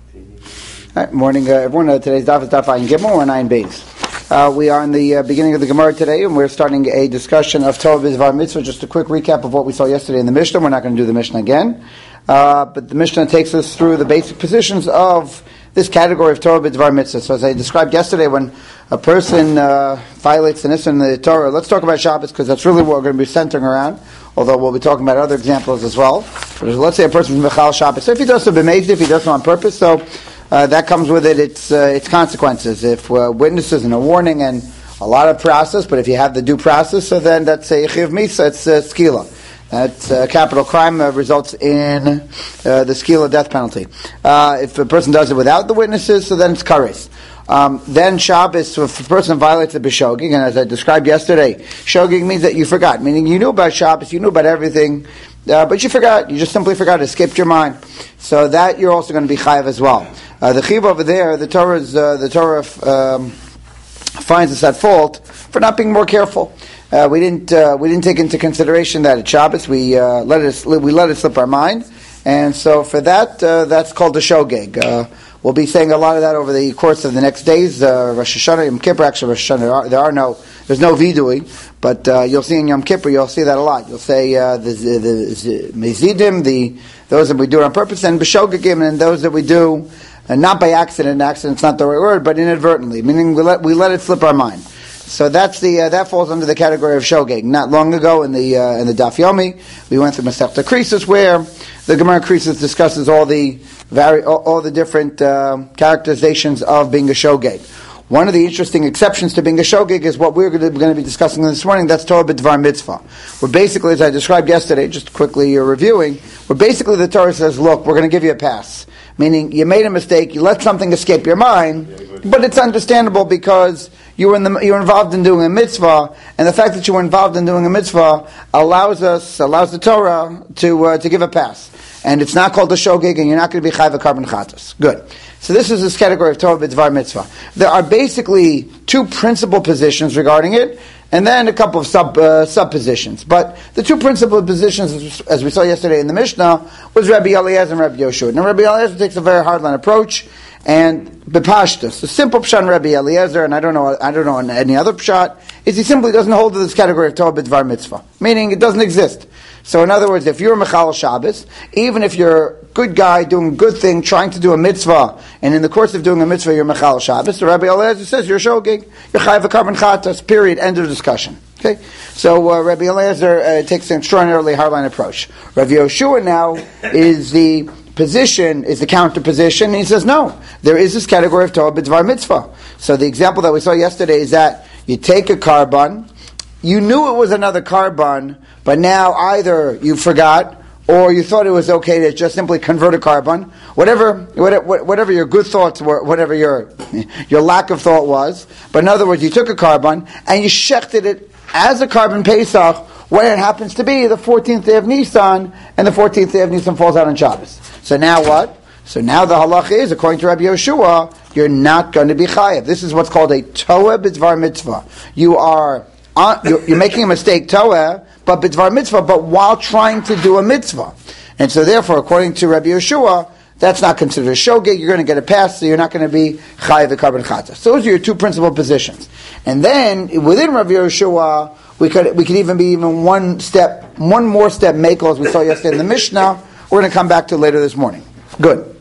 All right, morning, everyone. Today's daf is daf Ayin Gimel. We're 9 Beis. We are in the beginning of the Gemara today, and we're starting a discussion of Torah B'Dvar Mitzvah. Just a quick recap of what we saw yesterday in the Mishnah. We're not going to do the Mishnah again, but the Mishnah takes us through the basic positions of this category of Torah B'Dvar Mitzvah. So as I described yesterday, when a person violates the Nissan in the Torah, let's talk about Shabbos because that's really what we're going to be centering around, although we'll be talking about other examples as well. But let's say a person is Mechal Shabbos. So if he does so b'meizid, if he does so on purpose, so that comes with it its consequences. If witnesses and a warning and a lot of process, but if you have the due process, so then that's a chiv misa, it's skila. That's capital crime results in the skila death penalty. If a person does it without the witnesses, so then it's kares. Then Shabbos, so if a person violates the b'shogig, and as I described yesterday, shogig means that you forgot, meaning you knew about Shabbos, you knew about everything, but you forgot. You just simply forgot. It escaped your mind. So that you're also going to be chayav as well. The chiv over there, the Torah finds us at fault for not being more careful. We didn't take into consideration that at Shabbos we let it slip our mind, and so for that that's called the shogeg. We'll be saying a lot of that over the course of the next days. Rosh Hashanah, Yom Kippur, actually Rosh Hashanah, there's no vidui, but you'll see in Yom Kippur, you'll see that a lot. You'll say the mezidim, those that we do on purpose, and b'shogegim, and those that we do not by accident. Accident's not the right word, but inadvertently, meaning we let it slip our mind. So that's that falls under the category of shogeg. Not long ago in the Daf Yomi, we went through Masechta Krisos, where the Gemara Krisos discusses all the different characterizations of being a shogeg. One of the interesting exceptions to being a shogeg is what we're going to be discussing this morning. That's Torah B'Dvar Mitzvah. We're basically, as I described yesterday, just quickly reviewing, basically the Torah says, look, we're going to give you a pass. Meaning, you made a mistake, you let something escape your mind, but it's understandable because you were involved in doing a mitzvah, and the fact that you were involved in doing a mitzvah allows the Torah to give a pass. And it's not called a shogeg, and you're not going to be chayv carbon chatas. Good. So this is this category of Torah B'Dvar Mitzvah. There are basically two principal positions regarding it, and then a couple of sub positions. But the two principal positions, as we saw yesterday in the Mishnah, was Rabbi Eliezer and Rabbi Yoshua. Now Rabbi Eliezer takes a very hardline approach, and bepashtus, the simple pshat Rabbi Eliezer, and I don't know any other pshat, is he simply doesn't hold to this category of Torah B'Dvar Mitzvah, meaning it doesn't exist. So in other words, if you're Mechal Shabbos, even if you're a good guy doing a good thing, trying to do a mitzvah, and in the course of doing a mitzvah you're Mechal Shabbos, the Rabbi Eliezer says you're shogeg, you're chayav carbon chatas, period, end of discussion. Okay? So Rabbi Eliezer takes an extraordinarily hardline approach. Rabbi Yoshua now is the counter position, and he says no, there is this category of Torah B'Dvar Mitzvah. So the example that we saw yesterday is that you take a carbon, you knew it was another carbon, but now either you forgot or you thought it was okay to just simply convert a carbon. Whatever your good thoughts were, whatever your lack of thought was. But in other words, you took a carbon and you shechted it as a carbon Pesach when it happens to be the 14th day of Nisan, and the 14th day of Nisan falls out on Shabbos. So now what? So now the halacha is, according to Rabbi Yoshua, you're not going to be chayav. This is what's called a Torah B'Dvar Mitzvah. You're making a mistake, Torah, but B'Dvar Mitzvah, but while trying to do a mitzvah. And so therefore, according to Rabbi Yoshua, that's not considered a shogeg, you're going to get a pass, so you're not going to be chayav carbon chatas. So those are your two principal positions. And then, within Rabbi Yoshua, we could even be one more step makel, as we saw yesterday in the Mishnah. We're going to come back to later this morning. Good.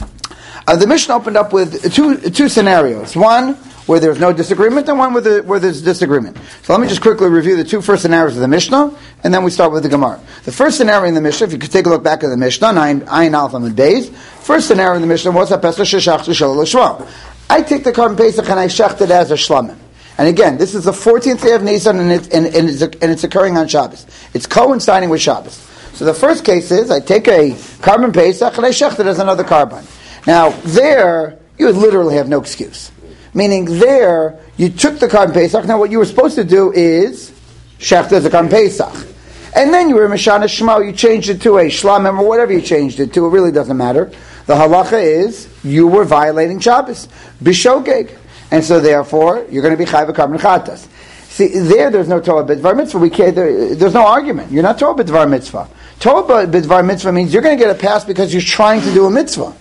The Mishnah opened up with two scenarios. One where there's no disagreement, and one where there's disagreement. So let me just quickly review the two first scenarios of the Mishnah, and then we start with the Gemara. The first scenario in the Mishnah, if you could take a look back at the Mishnah, Ayin Alpha and Beis. First scenario in the Mishnah was Pesach Sheshachtu Shalal Shvam. I take the carbon Pesach and I shecht it as a shlamim. And again, this is the 14th day of Nisan, and it's occurring on Shabbos. It's coinciding with Shabbos. So the first case is, I take a carbon Pesach and I shecht it as another carbon. Now, there, you would literally have no excuse. Meaning there, you took the carbon Pesach, now what you were supposed to do is shecht as a carbon Pesach. And then you were Mishana Shmo, you changed it to a shlamim or whatever you changed it to, it really doesn't matter. The halacha is, you were violating Shabbos. B'shogeg. And so therefore, you're going to be chayv carbon chatas. See, there's no Torah B'Dvar Mitzvah. There's no argument. You're not Torah B'Dvar Mitzvah. Torah B'Dvar Mitzvah means you're going to get a pass because you're trying to do a mitzvah.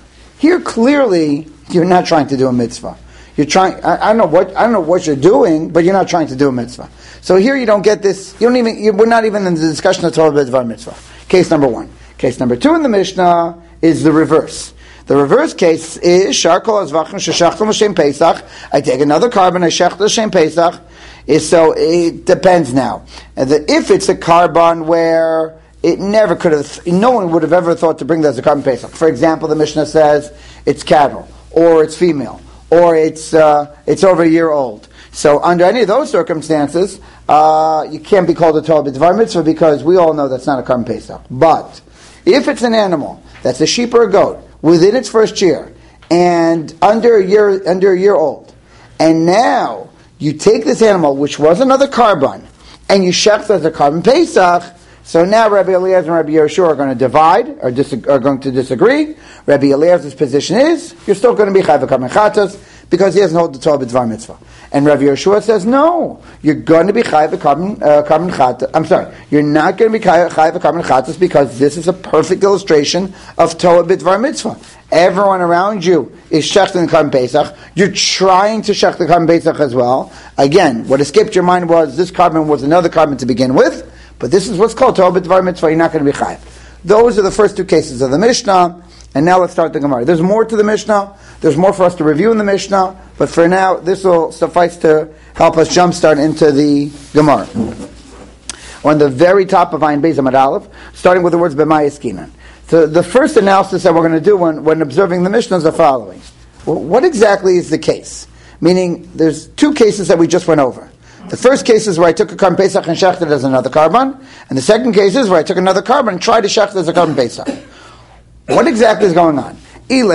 Here, clearly, you're not trying to do a mitzvah. You're trying. I don't know what you're doing, but you're not trying to do a mitzvah. So here, you don't get this. We're not even in the discussion of Torah b'dvar mitzvah. Case number one. Case number two in the Mishnah is the reverse. The reverse case is Shar kol azvachim sheshachtem l'shem Pesach. I take another carbon, I shech l'shem Pesach. So it depends now. If it's a carbon where it never could have, no one would have ever thought to bring that as a carbon Pesach. For example, the Mishnah says it's cattle, or it's female, or it's over a year old. So under any of those circumstances, you can't be called a Torah b'dvar mitzvah because we all know that's not a carbon Pesach. But if it's an animal that's a sheep or a goat within its first year and under a year old, and now you take this animal, which was another carbon, and you shech as a carbon Pesach, so now Rabbi Eliezer and Rabbi Yehoshua are going to divide, are going to disagree. Rabbi Eliezer's position is, you're still going to be chayv carbon chatas, because he doesn't hold the Torah b'dvar mitzvah. And Rabbi Yehoshua says, no, you're going to be chayv carbon chatas. I'm sorry, you're not going to be chayv carbon chatas because this is a perfect illustration of Torah b'dvar mitzvah. Everyone around you is shechting the carbon Pesach. You're trying to shech the carbon Pesach as well. Again, what escaped your mind was this carbon was another carbon to begin with, but this is what's called Torah b'dvar mitzvah. You're not going to be chayv. Those are the first two cases of the Mishnah. And now let's start the Gemara. There's more to the Mishnah. There's more for us to review in the Mishnah. But for now, this will suffice to help us jumpstart into the Gemara. On the very top of Ayin Beis Amud Aleph, starting with the words B'mai Eskinan. So the first analysis that we're going to do when observing the Mishnah is the following. Well, what exactly is the case? Meaning, there's two cases that we just went over. The first case is where I took a carbon Pesach and shechted it as another carbon. And the second case is where I took another carbon and tried to shecht it as a carbon Pesach. What exactly is going on? So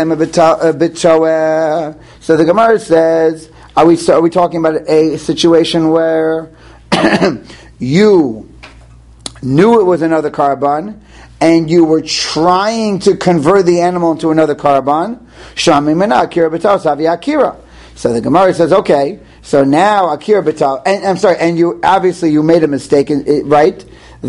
the Gemara says, are we talking about a situation where you knew it was another carbon and you were trying to convert the animal into another carbon? So the Gemara says, okay, so now akira b'tal, and I'm sorry, and you obviously you made a mistake, right?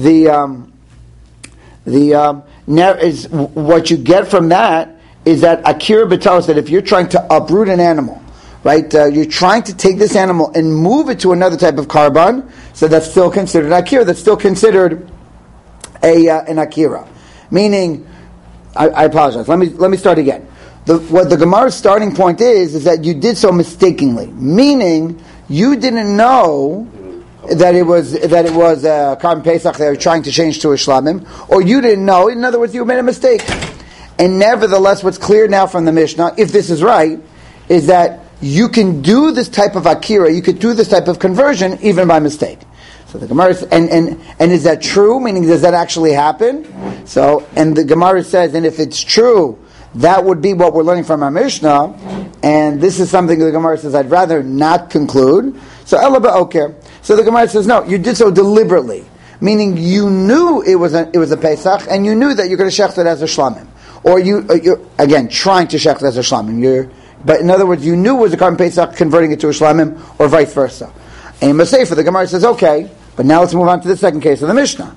Is what you get from that is that akira b'tal, that if you're trying to uproot an animal, right, you're trying to take this animal and move it to another type of carbon, so that's still considered akira. That's still considered an akira. Meaning, I apologize. Let me start again. What the Gemara's starting point is that you did so mistakenly. Meaning, you didn't know that it was a carbon Pesach they were trying to change to a shlamim, or you didn't know. In other words, you made a mistake. And nevertheless, what's clear now from the Mishnah, if this is right, is that you can do this type of akira, you could do this type of conversion even by mistake. So the Gemara and is that true? Meaning, does that actually happen? So, and the Gemara says, and if it's true, that would be what we're learning from our Mishnah, and this is something the Gemara says I'd rather not conclude. So Ela ba'oker. So the Gemara says, no, you did so deliberately, meaning you knew it was a Pesach, and you knew that you're going to shecht it as a shlamim, or you're again trying to shecht it as a shlamim. But in other words, you knew it was a carbon Pesach, converting it to a shlamim, or vice versa. And Masefer, the Gemara says, okay, but now let's move on to the second case of the Mishnah.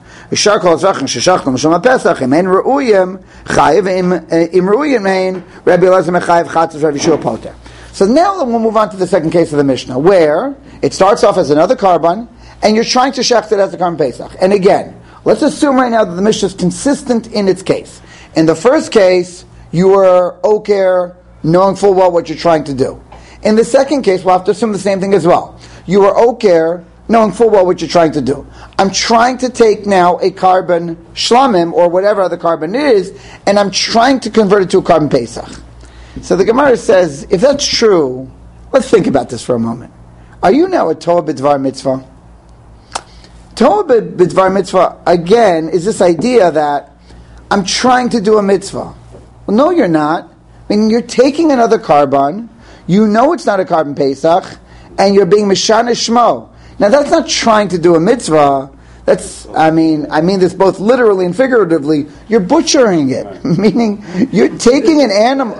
So now we'll move on to the second case of the Mishnah, where it starts off as another carbon, and you're trying to shecht it as a carbon Pesach. And again, let's assume right now that the Mishnah is consistent in its case. In the first case, you were oker, knowing full well what you're trying to do. In the second case, we'll have to assume the same thing as well. You were oker, knowing full well what you're trying to do. I'm trying to take now a carbon shlamim, or whatever other carbon it is, and I'm trying to convert it to a carbon Pesach. So the Gemara says, if that's true, let's think about this for a moment. Are you now a Torah b'dvar mitzvah? Torah b'dvar mitzvah, again, is this idea that I'm trying to do a mitzvah. Well, no, you're not. I mean, you're taking another carbon, you know it's not a carbon Pesach, and you're being Mishana Shmo. Now, that's not trying to do a mitzvah. I mean this both literally and figuratively. You're butchering it, meaning you're taking an animal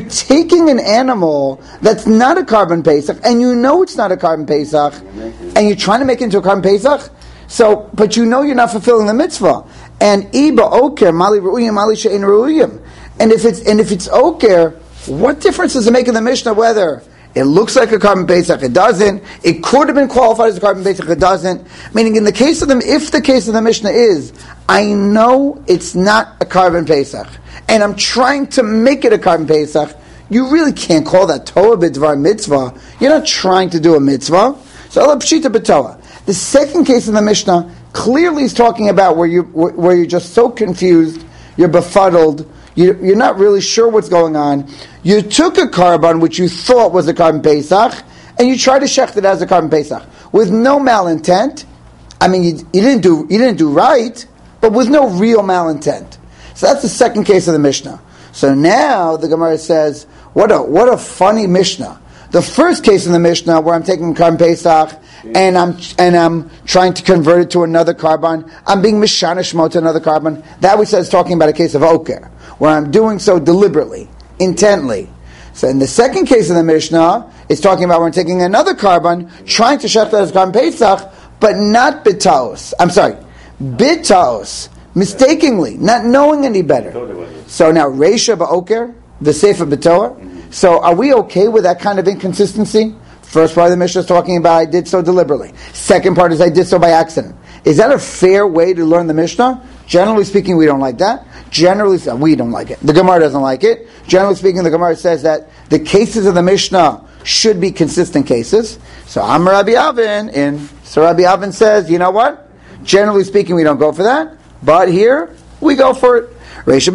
that's not a carbon Pesach, and you know it's not a carbon Pesach, and you're trying to make it into a carbon Pesach. So, but you know you're not fulfilling the mitzvah. And iba oker mali ru'uyim mali she'en ru'uyim. And if it's oker, What difference does it make in the Mishnah whether it looks like a carbon pesach, it doesn't? It could have been qualified as a carbon pesach, it doesn't. Meaning, in the case of them, if the case of the Mishnah is, I know it's not a carbon pesach, and I'm trying to make it a carbon pesach, you really can't call that Torah b'dvar mitzvah. You're not trying to do a mitzvah. So Allah pshita b'Torah. The second case in the Mishnah clearly is talking about where you're just so confused, you're befuddled, you're not really sure what's going on. You took a carbon which you thought was a carbon pesach, and you tried to shecht it as a carbon pesach with no malintent. I mean, you didn't do right, but with no real malintent. So that's the second case of the Mishnah. So now the Gemara says, what a funny Mishnah. The first case in the Mishnah where I'm taking carbon pesach and I'm trying to convert it to another carbon, I'm being mishana shmo to another carbon. That we said is talking about a case of oker, where I'm doing so deliberately, intently. So in the second case of the Mishnah, it's talking about when I'm taking another carbon, trying to shecht as carbon pesach, but not bitaos. I'm sorry, bitaos, mistakenly, not knowing any better. So now reisha ba'oker, the sefer b'toah. So are we okay with that kind of inconsistency? First part of the Mishnah is talking about I did so deliberately. Second part is I did so by accident. Is that a fair way to learn the Mishnah? Generally speaking, we don't like that. We don't like it. The Gemara doesn't like it. Generally speaking, the Gemara says that the cases of the Mishnah should be consistent cases. So Amar Rabbi Avin, so Rabbi Avin says, you know what? Generally speaking, we don't go for that. But here, we go for it. That's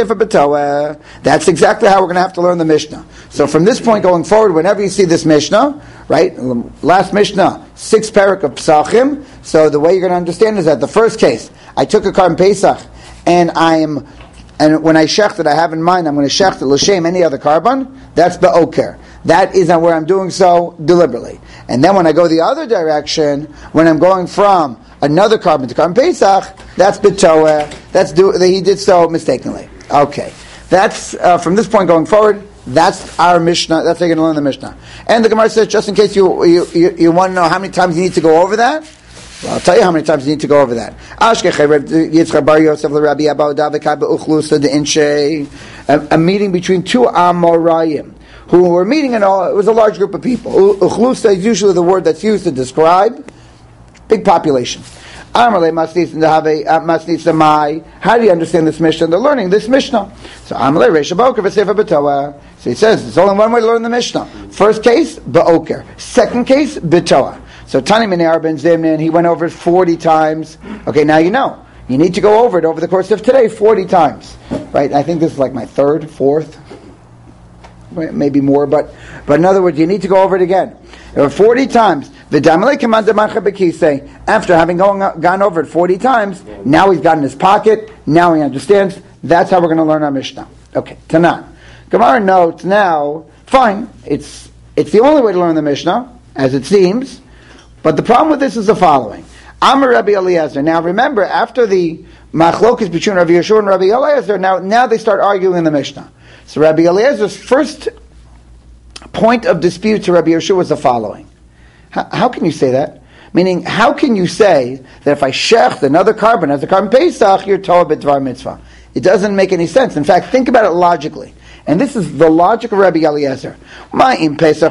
exactly how we're going to have to learn the Mishnah. So from this point going forward, whenever you see this Mishnah, right, last Mishnah, 6 parak of Pesachim, so the way you're going to understand is that the first case, I took a carbon Pesach, and when I shecht it, I have in mind, I'm going to shecht it l'shem any other carbon, that's be'oker. That is where I'm doing so deliberately. And then when I go the other direction, when I'm going from another carbon to carbon Pesach, that's b'toah. He did so mistakenly. Okay. That's, from this point going forward, that's our Mishnah. That's how you're going to learn the Mishnah. And the Gemara says, just in case you want to know how many times you need to go over that, well, I'll tell you how many times you need to go over that. A meeting between two Amoraim who were meeting, it was a large group of people. Uchlusa is usually the word that's used to describe big population. How do you understand this Mishnah? They're learning this Mishnah. So he says, there's only one way to learn the Mishnah. First case, ba'oker. Second case, b'toah. So Tani Minei ben Zimnan, he went over it 40 times. Okay, now you know. You need to go over it over the course of today 40 times. Right? I think this is like my third, fourth, maybe more, but in other words, you need to go over it again. 40 times. After having gone over it 40 times, now he's got in his pocket, now he understands. That's how we're going to learn our Mishnah. Okay, Tanan. Gemara notes now, fine, it's the only way to learn the Mishnah, as it seems, but the problem with this is the following. Amar Rabbi Eliezer. Now remember, after the machlokes between Rabbi Yeshua and Rabbi Eliezer, now they start arguing in the Mishnah. So Rabbi Eliezer's first point of dispute to Rabbi Yeshua was the following. How can you say that? Meaning, how can you say that if I shecht another carbon as a carbon pesach, you're Torah b'dvar mitzvah? It doesn't make any sense. In fact, think about it logically. And this is the logic of Rabbi Eliezer. Look, let's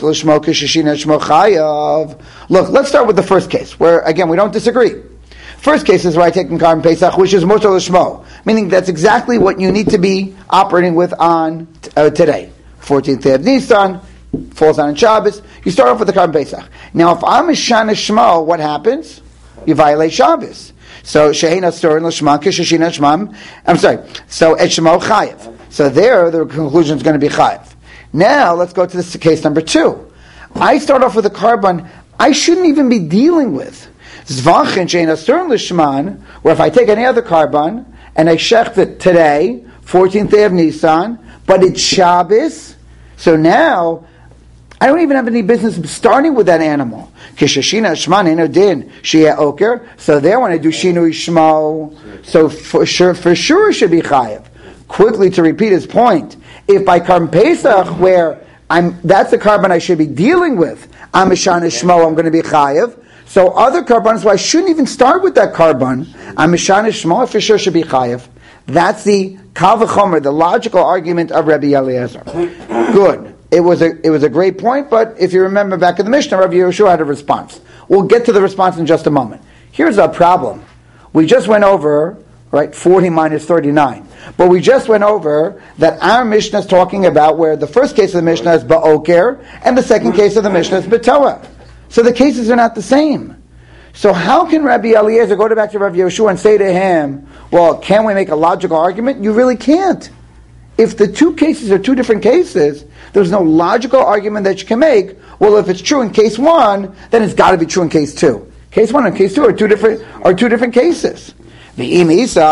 start with the first case, where, again, we don't disagree. First case is where I take in carbon pesach, which is mutar l'shmo, meaning that's exactly what you need to be operating with on today. 14th day of Nisan, falls on Shabbos. You start off with the carbon pesach. Now, if I'm a Shana Shmo, what happens? You violate Shabbos. So Shehein Asur and L'Shma Kishashina Shmam. I'm sorry. So Et Shmo Chayev. So there, the conclusion is going to be Chayev. Now, let's go to this case number 2. I start off with a carbon I shouldn't even be dealing with. Zvachin Shehein Asur and L'Shman, where if I take any other carbon and I shecht it today, 14th day of Nisan, but it's Shabbos, so now I don't even have any business starting with that animal. Kishashina Shman Enodin Shia Oker. So there, when I do Shinui Shmo, so for sure it should be Chayev. Quickly to repeat his point, if by carbon Pesach, where that's the carbon I should be dealing with, I'm a Shana Shmo, I'm going to be Chayev. So other carbons, well, I shouldn't even start with that carbon. I'm a Shana Shmo, for sure should be Chayev. That's the Kal v'chomer, the logical argument of Rabbi Eliezer. Good. It was a great point, but if you remember back in the Mishnah, Rabbi Yehoshua had a response. We'll get to the response in just a moment. Here's our problem. We just went over, right, 40 minus 39. But we just went over that our Mishnah is talking about where the first case of the Mishnah is Ba'oker, and the second case of the Mishnah is B'toah. So the cases are not the same. So how can Rabbi Eliezer go back to Rabbi Yehoshua and say to him, well, can we make a logical argument? You really can't. If the two cases are two different cases, there's no logical argument that you can make. Well, if it's true in case one, then it's got to be true in case two. Case one and case two are two different cases. Good,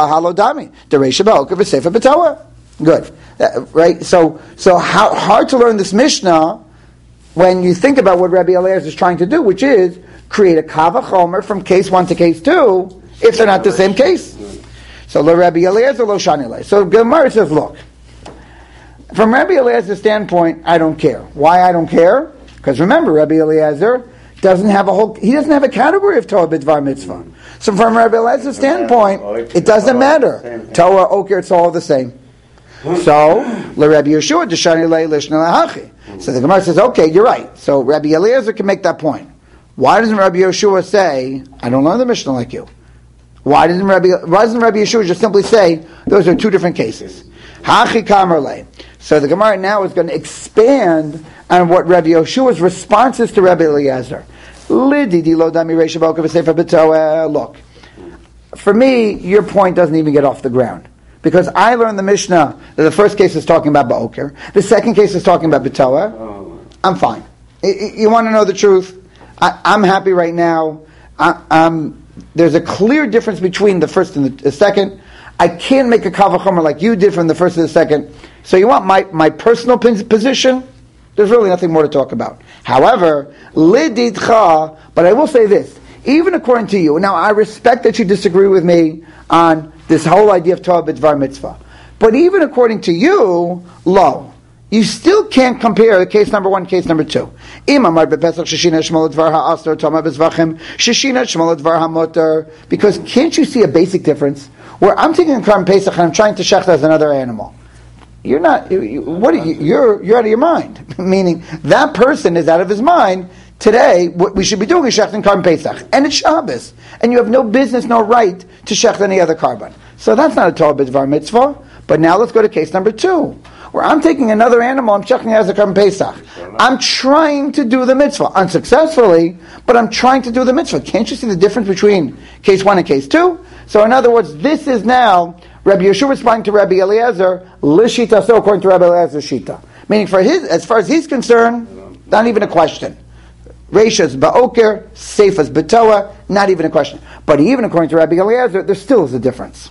right? So how hard to learn this Mishnah when you think about what Rabbi Eliezer is trying to do, which is create a kava chomer from case one to case two, if they're not the same case. So lo Rabbi Eliezer lo shani le. So Gemara says, look, from Rabbi Eliezer's standpoint, I don't care. Why I don't care? Because remember, Rabbi Eliezer doesn't have a category of Torah b'dvar mitzvah. So from Rabbi Eliezer's standpoint, it doesn't matter. Torah, Oker, it's all the same. So, le Rabbi Yehoshua d'shani le lishna lahachi. So the Gemara says, okay, you're right. So Rabbi Eliezer can make that point. Why doesn't Rabbi Yehoshua say, I don't learn the Mishnah like you? Why doesn't Rabbi Yehoshua just simply say, those are two different cases? Hachi kamer le. So the Gemara now is going to expand on what Rabbi Yehoshua's response is to Rabbi Eliezer. Look, for me, your point doesn't even get off the ground. Because I learned the Mishnah that the first case is talking about Ba'oker, the second case is talking about B'toah. I'm fine. You want to know the truth? I'm happy right now. There's a clear difference between the first and the second. I can't make a kava chomer like you did from the first to the second. So you want my personal position? There's really nothing more to talk about. However, lididcha, but I will say this, even according to you, now I respect that you disagree with me on this whole idea of Torah b'dvar mitzvah, but even according to you, you still can't compare case number one, case number two. Because can't you see a basic difference? Where I'm taking a Karban Pesach and I'm trying to shech as another animal. You're not. You're out of your mind. Meaning that person is out of his mind. Today, what we should be doing is shechting Karban Pesach, and it's Shabbos, and you have no business, no right to shech any other Karban. So that's not a Torah b'dvar mitzvah. But now let's go to case number two, where I'm taking another animal, I'm shechting as a Karban Pesach. I'm trying to do the mitzvah unsuccessfully, but I'm trying to do the mitzvah. Can't you see the difference between case one and case two? So in other words, this is now Rabbi Yehoshua responding to Rabbi Eliezer, lishita, so according to Rabbi Eliezer's shita. Meaning as far as he's concerned, not even a question. Reisha's ba'oker, seifa's b'toah, not even a question. But even according to Rabbi Eliezer, there still is a difference.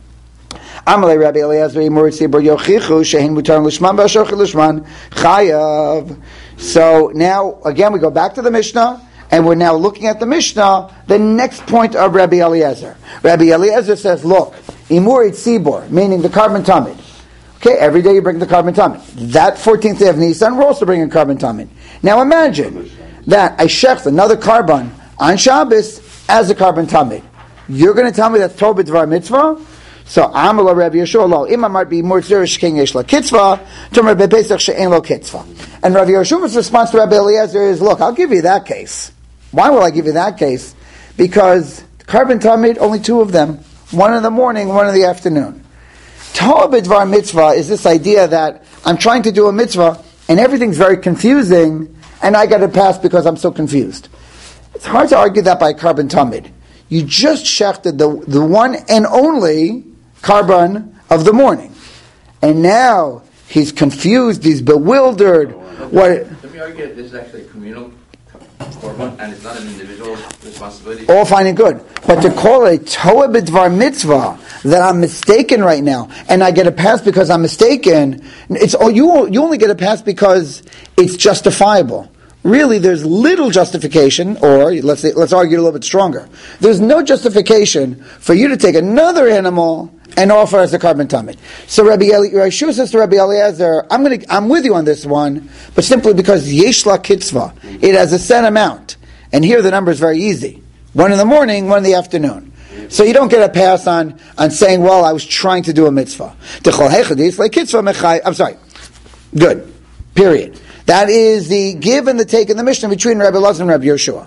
Amalei Rabbi Eliezer, yochichu, shehin mutar lishman ba'ashochi lishman, chayav. So now, again, we go back to the Mishnah, and we're now looking at the Mishnah, the next point of Rabbi Eliezer. Rabbi Eliezer says, look, imur tzibor, meaning the Karban Tamid. Okay, every day you bring the Karban Tamid. That 14th day of Nisan, we're also bringing Karban Tamid. Now imagine that I shech another Karban on Shabbos as a Karban Tamid. You're going to tell me that's Torah b'dvar mitzvah? So Amala Rabbi Yehoshua lo imam might be more zerish king yesh la kitzvah, Tomer bepesach she'en lo kitzvah. And Rabbi Yehoshua's response to Rabbi Eliezer is, look, I'll give you that case. Why will I give you that case? Because Karban Tamid, only two of them. One in the morning, one in the afternoon. Torah b'dvar mitzvah is this idea that I'm trying to do a mitzvah and everything's very confusing and I got to pass because I'm so confused. It's hard to argue that by Karban Tamid. You just shechted the one and only Karban of the morning. And now he's confused, he's bewildered. Let me argue that this is actually a communal Korban, and it's not an individual responsibility. All fine and good. But to call it Torah b'dvar mitzvah, that I'm mistaken right now, and I get a pass because I'm mistaken, you only get a pass because it's justifiable. Really, there's little justification, or let's argue a little bit stronger. There's no justification for you to take another animal and offer as a Karban Tamid. So Rabbi Yeshua says to Rabbi Eliezer, I'm with you on this one, but simply because yesh la kitzvah, it has a set amount. And here the number is very easy. One in the morning, one in the afternoon. So you don't get a pass on saying, well, I was trying to do a mitzvah. I'm sorry. Good. Period. That is the give and the take in the Mishnah between Rabbi Elazar and Rabbi Yoshua.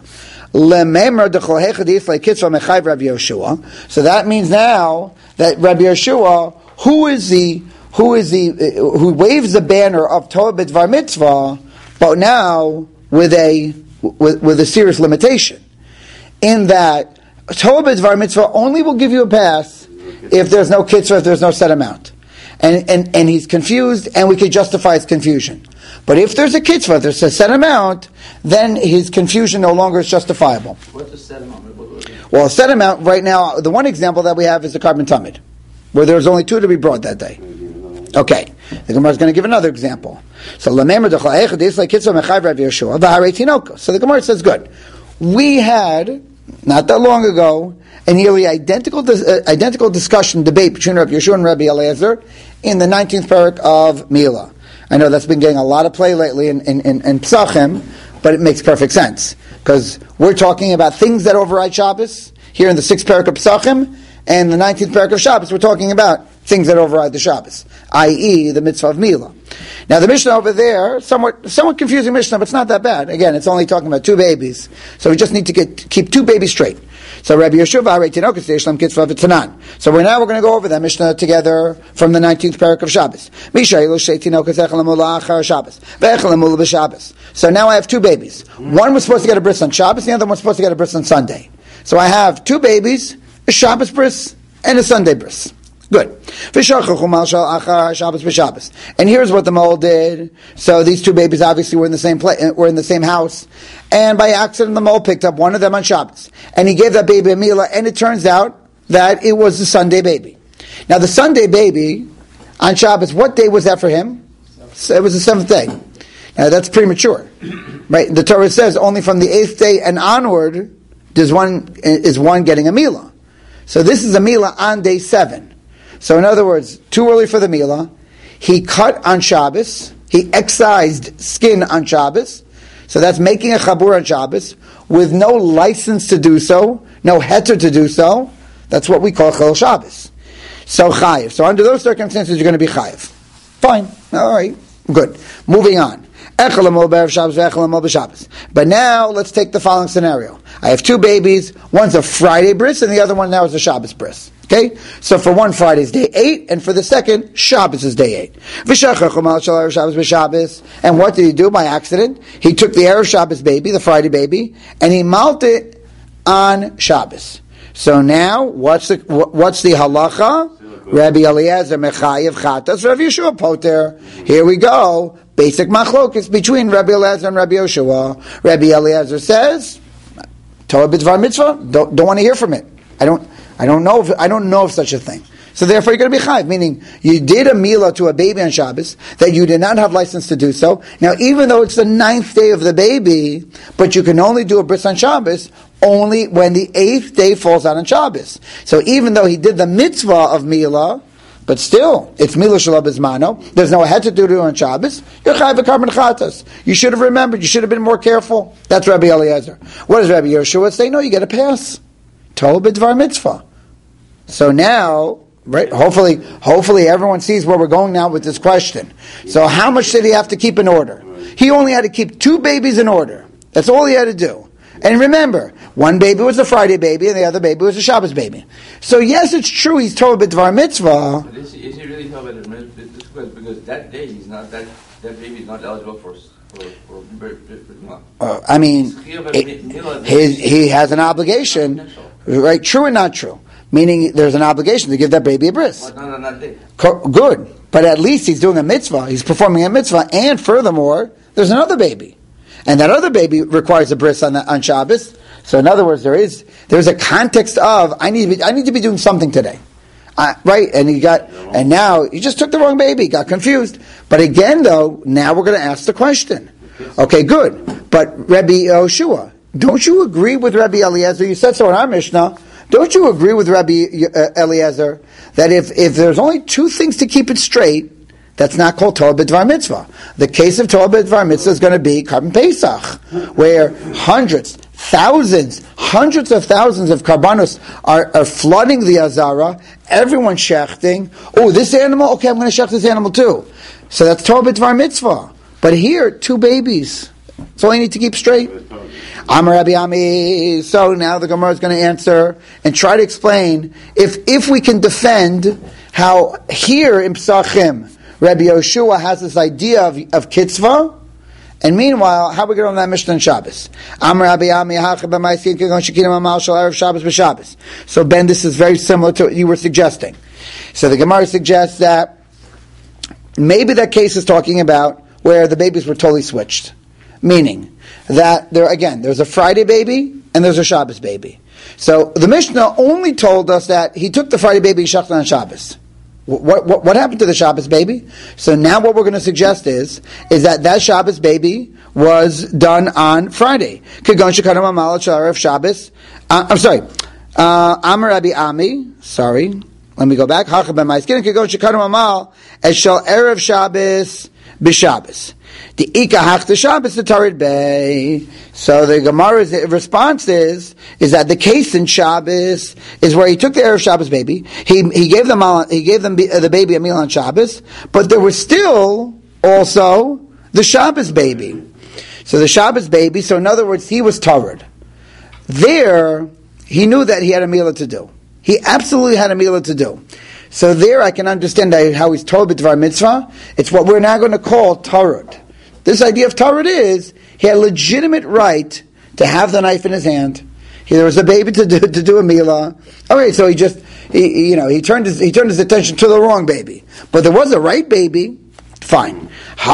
So that means now that Rabbi Yoshua, who waves the banner of Torah b'dvar mitzvah, but now with a serious limitation, in that Torah b'dvar mitzvah only will give you a pass if there's no kitzvah, if there's no set amount, and he's confused, and we can justify his confusion. But if there's a kitzvah, there's a set amount, then his confusion no longer is justifiable. What's the set amount? Well, a set amount right now, the one example that we have is the carbon tamid, where there's only 2 to be brought that day. Okay, the Gemara is going to give another example. So the Gemara says, good. We had, not that long ago, a nearly identical debate between Rabbi Yeshua and Rabbi Eliezer in the 19th parak of Milah. I know that's been getting a lot of play lately in Pesachim, but it makes perfect sense. Because we're talking about things that override Shabbos, here in the 6th parak of Pesachim, and the 19th parak of Shabbos, we're talking about things that override the Shabbos, i.e. the mitzvah of Milah. Now the Mishnah over there, somewhat confusing Mishnah, but it's not that bad. Again, it's only talking about 2 babies. So we just need to keep 2 babies straight. So Rabbi Yeshua, so we're going to go over that Mishnah together from the 19th parak of Shabbos. So now I have 2 babies. One was supposed to get a bris on Shabbos, the other one was supposed to get a bris on Sunday. So I have 2 babies, a Shabbos bris and a Sunday bris. Good. And here's what the mole did. So these 2 babies obviously were in the same were in the same house, and by accident the mole picked up one of them on Shabbos, and he gave that baby a milah, and it turns out that it was the Sunday baby. Now the Sunday baby on Shabbos, what day was that for him? It was the 7th day. Now that's premature, right? The Torah says only from the 8th day and onward is one getting a milah. So this is a milah on day 7. So in other words, too early for the milah. He cut on Shabbos. He excised skin on Shabbos. So that's making a chabur on Shabbos with no license to do so, no heter to do so. That's what we call chol Shabbos. So chayiv. So under those circumstances, you're going to be chayiv. Fine. All right. Good. Moving on. But now let's take the following scenario. I have 2 babies. One's a Friday bris, and the other one now is a Shabbos bris. Okay? So for one, Friday is day 8, and for the second, Shabbos is day 8. And what did he do by accident? He took the Erev Shabbos baby, the Friday baby, and he malted it on Shabbos. So now, what's the halacha? Rabbi Eliezer mechayev chatas, Rabbi Yeshua poter. Here we go. Basic machlokes between Rabbi Eliezer and Rabbi Yoshua. Rabbi Eliezer says, Torah b'dvar mitzvah, don't want to hear from it. I don't know of such a thing. So therefore you're going to be chayiv, meaning you did a milah to a baby on Shabbos that you did not have license to do so. Now even though it's the 9th day of the baby, but you can only do a bris on Shabbos only when the 8th day falls out on Shabbos. So even though he did the mitzvah of milah, but still, it's milah shelo bizmano. There's no head to do it on Shabbos. You're chayiv b'karban chatas. You should have remembered. You should have been more careful. That's Rabbi Eliezer. What does Rabbi Yoshua say? No, you get a pass. Torah b'dvar mitzvah. So now, right? Hopefully, everyone sees where we're going now with this question. So, how much did he have to keep in order? He only had to keep 2 babies in order. That's all he had to do. And remember, one baby was a Friday baby, and the other baby was a Shabbos baby. So yes, it's true, he's Torah b'dvar mitzvah. But is he really Torah b'dvar mitzvah? Because that day he's not that baby is not eligible for I mean, he has an obligation, right? True or not true? Meaning, there's an obligation to give that baby a bris. No, not day. Good, but at least he's doing a mitzvah. He's performing a mitzvah, and furthermore, there's another baby. And that other baby requires a bris on Shabbos. So in other words, there's a context of I need to be doing something today, right? And now he just took the wrong baby, got confused. But again, though, now we're going to ask the question. Okay, good. But Rabbi Yoshua, don't you agree with Rabbi Eliezer? You said so in our Mishnah. Don't you agree with Rabbi Eliezer that if there's only 2 things to keep it straight, that's not called Torah b'dvar mitzvah. The case of Torah b'dvar mitzvah is going to be Carbon Pesach, where hundreds, thousands, hundreds of thousands of karbanos are flooding the Azara. Everyone's shechting. Oh, this animal? Okay, I'm going to shech this animal too. So that's Torah b'dvar mitzvah. But here, 2 babies. That's all you need to keep straight. Amar Rabbi Ami. So now the Gemara is going to answer and try to explain if we can defend how here in Pesachim, Rabbi Yoshua has this idea of kitzvah, and meanwhile, how we get on that Mishnah on Shabbos? So Ben, this is very similar to what you were suggesting. So the Gemara suggests that maybe that case is talking about where the babies were totally switched. Meaning that there's a Friday baby and there's a Shabbos baby. So the Mishnah only told us that he took the Friday baby and shechted on Shabbos. What happened to the Shabbos baby? So now what we're going to suggest is that Shabbos baby was done on Friday. Kagon shekaram amal sharav Shabbos. I'm sorry. Amar Rabbi Ami. Sorry. Let me go back. Hachab b'maiskin kagon shekaram amal eshel erev Shabbos b'Shabbos. The Ika Hachta Shabbos the Tarid Bay. So the Gemara's response is that the case in Shabbos is where he took the Erev Shabbos baby. He gave them the baby a meal on Shabbos, but there was still also the Shabbos baby. So the Shabbos baby. So in other words, he was Tarid. There, he knew that he had a meal to do. He absolutely had a meal to do. So there, I can understand how he's told b'dvar mitzvah. It's what we're now going to call Tarid. This idea of Tarid is he had a legitimate right to have the knife in his hand. There was a baby to do a milah. Okay, so he turned his attention to the wrong baby, but there was a right baby. Fine.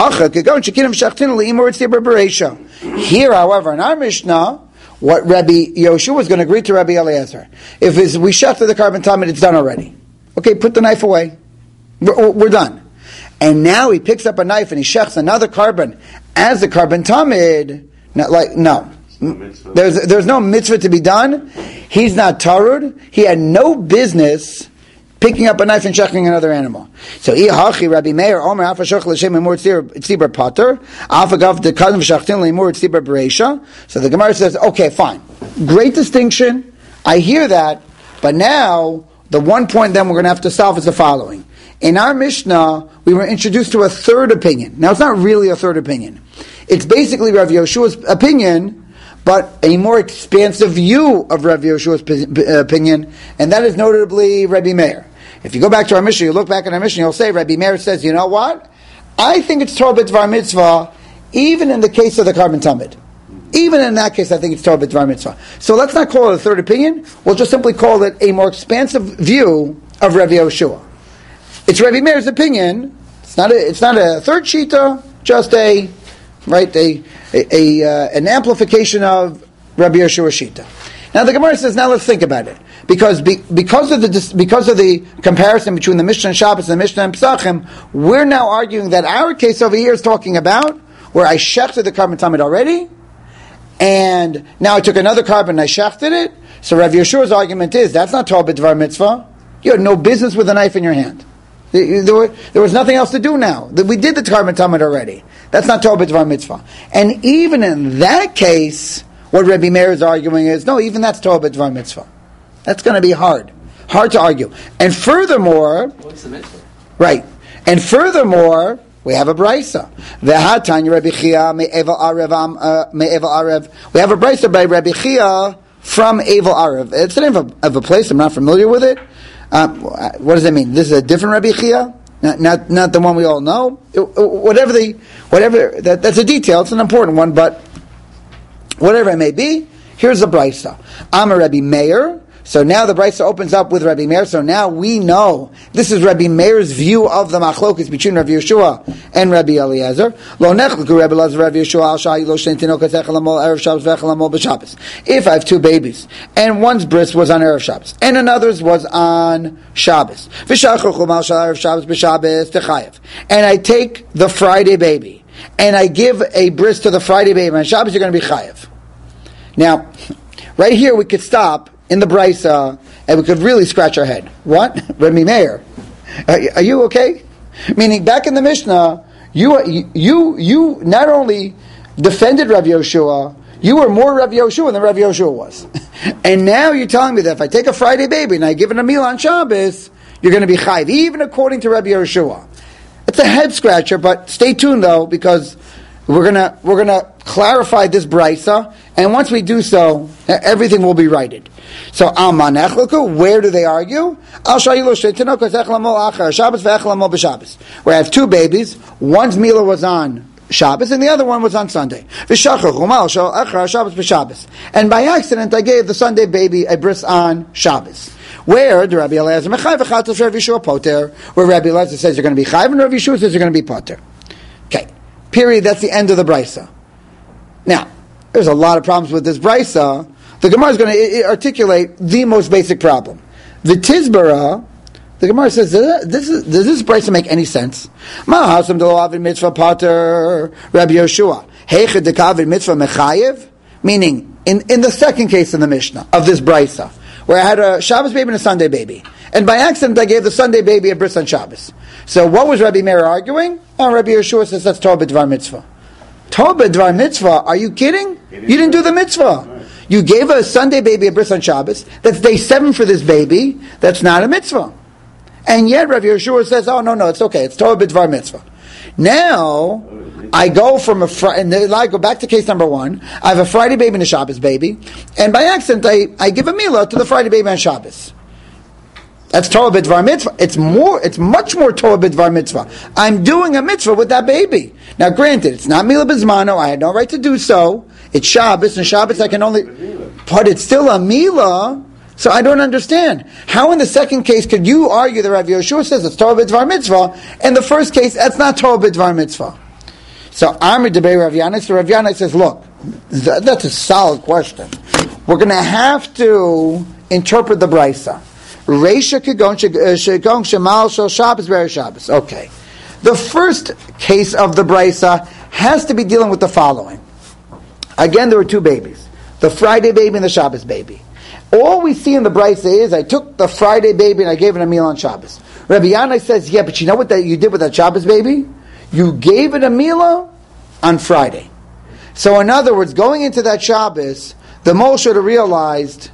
Here, however, in our Mishnah, what Rabbi Yoshua was going to agree to Rabbi Eliezer. If we shechted the carbon tamid, it's done already. Okay, put the knife away. We're done. And now he picks up a knife and he shechs another carbon as the carbon tamid. No. There's no mitzvah to be done. He's not tarud. He had no business picking up a knife and shechting another animal. So Ihachi Rabbi Meir Omer Afashach L'Shem Emur Tzibur Pater Afagav Dekadam V'Shachtin L'Emur Tzibur Bereisha. So the Gemara says, okay, fine, great distinction. I hear that, but now the one point then we're going to have to solve is the following. In our Mishnah, we were introduced to a third opinion. Now, it's not really a third opinion. It's basically Rav Yoshua's opinion, but a more expansive view of Rav Yoshua's opinion, and that is notably Rabbi Meir. If you go back to our Mishnah, you look back at our Mishnah, you'll say Rabbi Meir says, you know what? I think it's Torah b'dvar mitzvah, even in the case of the carbon tamid. Even in that case, I think it's Torah b'dvar mitzvah. So let's not call it a third opinion. We'll just simply call it a more expansive view of Rabbi Yoshua. It's Rabbi Meir's opinion. It's not a third shita, just an amplification of Rabbi Yoshua's shita. Now the Gemara says, now let's think about it, because of the comparison between the Mishnah and Shabbos and the Mishnah and Pesachim, we're now arguing that our case over here is talking about where I shechted the carbon tamid already, and now I took another carbon and I shechted it. So Rabbi Yoshua's argument is that's not Torah b'dvar mitzvah. You had no business with a knife in your hand. There was nothing else to do now. We did the carbon tamid already. That's not Torah b'dvar mitzvah. And even in that case, what Rabbi Meir is arguing is, no, even that's Torah b'dvar mitzvah. That's going to be hard to argue. And furthermore, what's the mitzvah? Right. And furthermore, we have a brisa. V'hatanya Rabbi Chia me'evel arev. We have a brisa by Rabbi Chia from Evel Arev. It's the name of a place. I'm not familiar with it. What does that mean? This is a different Rabbi Chia, not the one we all know. That's a detail. It's an important one, but whatever it may be, here's the brisa. I'm a Rabbi Meir. So now the brisa opens up with Rabbi Meir. So now we know this is Rabbi Meir's view of the machlokes between Rabbi Yeshua and Rabbi Eliezer. Lo nechleku Rabbi Eliezer Rabbi Yeshua al sha'i lo shen tinokot echalamol erev Shabbos ve'echalamol b'Shabbos. If I have two babies and one's bris was on erev Shabbos and another's was on Shabbos, v'shachochu mal shal erev Shabbos b'Shabbos techayev, and I take the Friday baby and I give a bris to the Friday baby on Shabbos, you're going to be chayev. Now, right here we could stop in the brisa, and we could really scratch our head. What? Rabbi Meir, are you okay? Meaning, back in the Mishnah, you not only defended Rabbi Yoshua, You were more Rabbi Yoshua than Rabbi Yoshua was. And now you're telling me that if I take a Friday baby and I give it a meal on Shabbos, you're going to be chayiv, even according to Rabbi Yoshua. It's a head scratcher, but stay tuned though, because we're gonna clarify this brisa, and once we do so, everything will be righted. So al manechluku, where do they argue? Al shayilu sheitinokos echlamol achar Shabbos ve'echlamol b'Shabbos, where I have two babies, one's milah was on Shabbos and the other one was on Sunday. And by accident, I gave the Sunday baby a bris on Shabbos. Where the Rabbi Eliezer poter, where Rabbi Eliezer says you're going to be chayv and Rabbi Yeshua says you're going to be poter. Okay, period. That's the end of the brisa. Now, there's a lot of problems with this brisa. The Gemara is going to articulate the most basic problem. The Tizbara. The Gemara says, does this brisa make any sense? Ma'asam de lo avid mitzvah pater Rabbi Yoshua. Heichad de kavid mitzvah mechayev? Meaning, in the second case in the Mishnah of this brisa, where I had a Shabbos baby and a Sunday baby, and by accident I gave the Sunday baby a bris on Shabbos. So what was Rabbi Meir arguing? Oh, Rabbi Yoshua says that's Torah b'dvar mitzvah. Torah b'dvar mitzvah? Are you kidding? You didn't do the mitzvah. You gave a Sunday baby a bris on Shabbos. That's day 7 for this baby. That's not a mitzvah. And yet Rabbi Yeshua says, oh, no, it's okay. It's Torah b'dvar mitzvah. Now, I go from I go back to case number 1. I have a Friday baby and a Shabbos baby. And by accident, I give a milah to the Friday baby on Shabbos. That's Torah b'dvar mitzvah. It's much more Torah b'dvar mitzvah. I'm doing a mitzvah with that baby. Now, granted, it's not milah b'zmano. I had no right to do so. It's Shabbos, and Shabbos I can only... But it's still a milah. So I don't understand. How in the second case could you argue that Rabbi Yoshua says it's Torah b'dvar mitzvah, and the first case, that's not Torah b'dvar mitzvah? So Amr debei Rav Yanai, so Rav Yanai says, look, that's a solid question. We're going to have to interpret the brisa. Reisha kegong shemal shel Shabbos b'erev Shabbos. Okay. The first case of the brisa has to be dealing with the following. Again, there were two babies. The Friday baby and the Shabbos baby. All we see in the brisa is, I took the Friday baby and I gave it a meal on Shabbos. Rabbi Yanai says, yeah, but you know what you did with that Shabbos baby? You gave it a meal on Friday. So in other words, going into that Shabbos, the Mol should have realized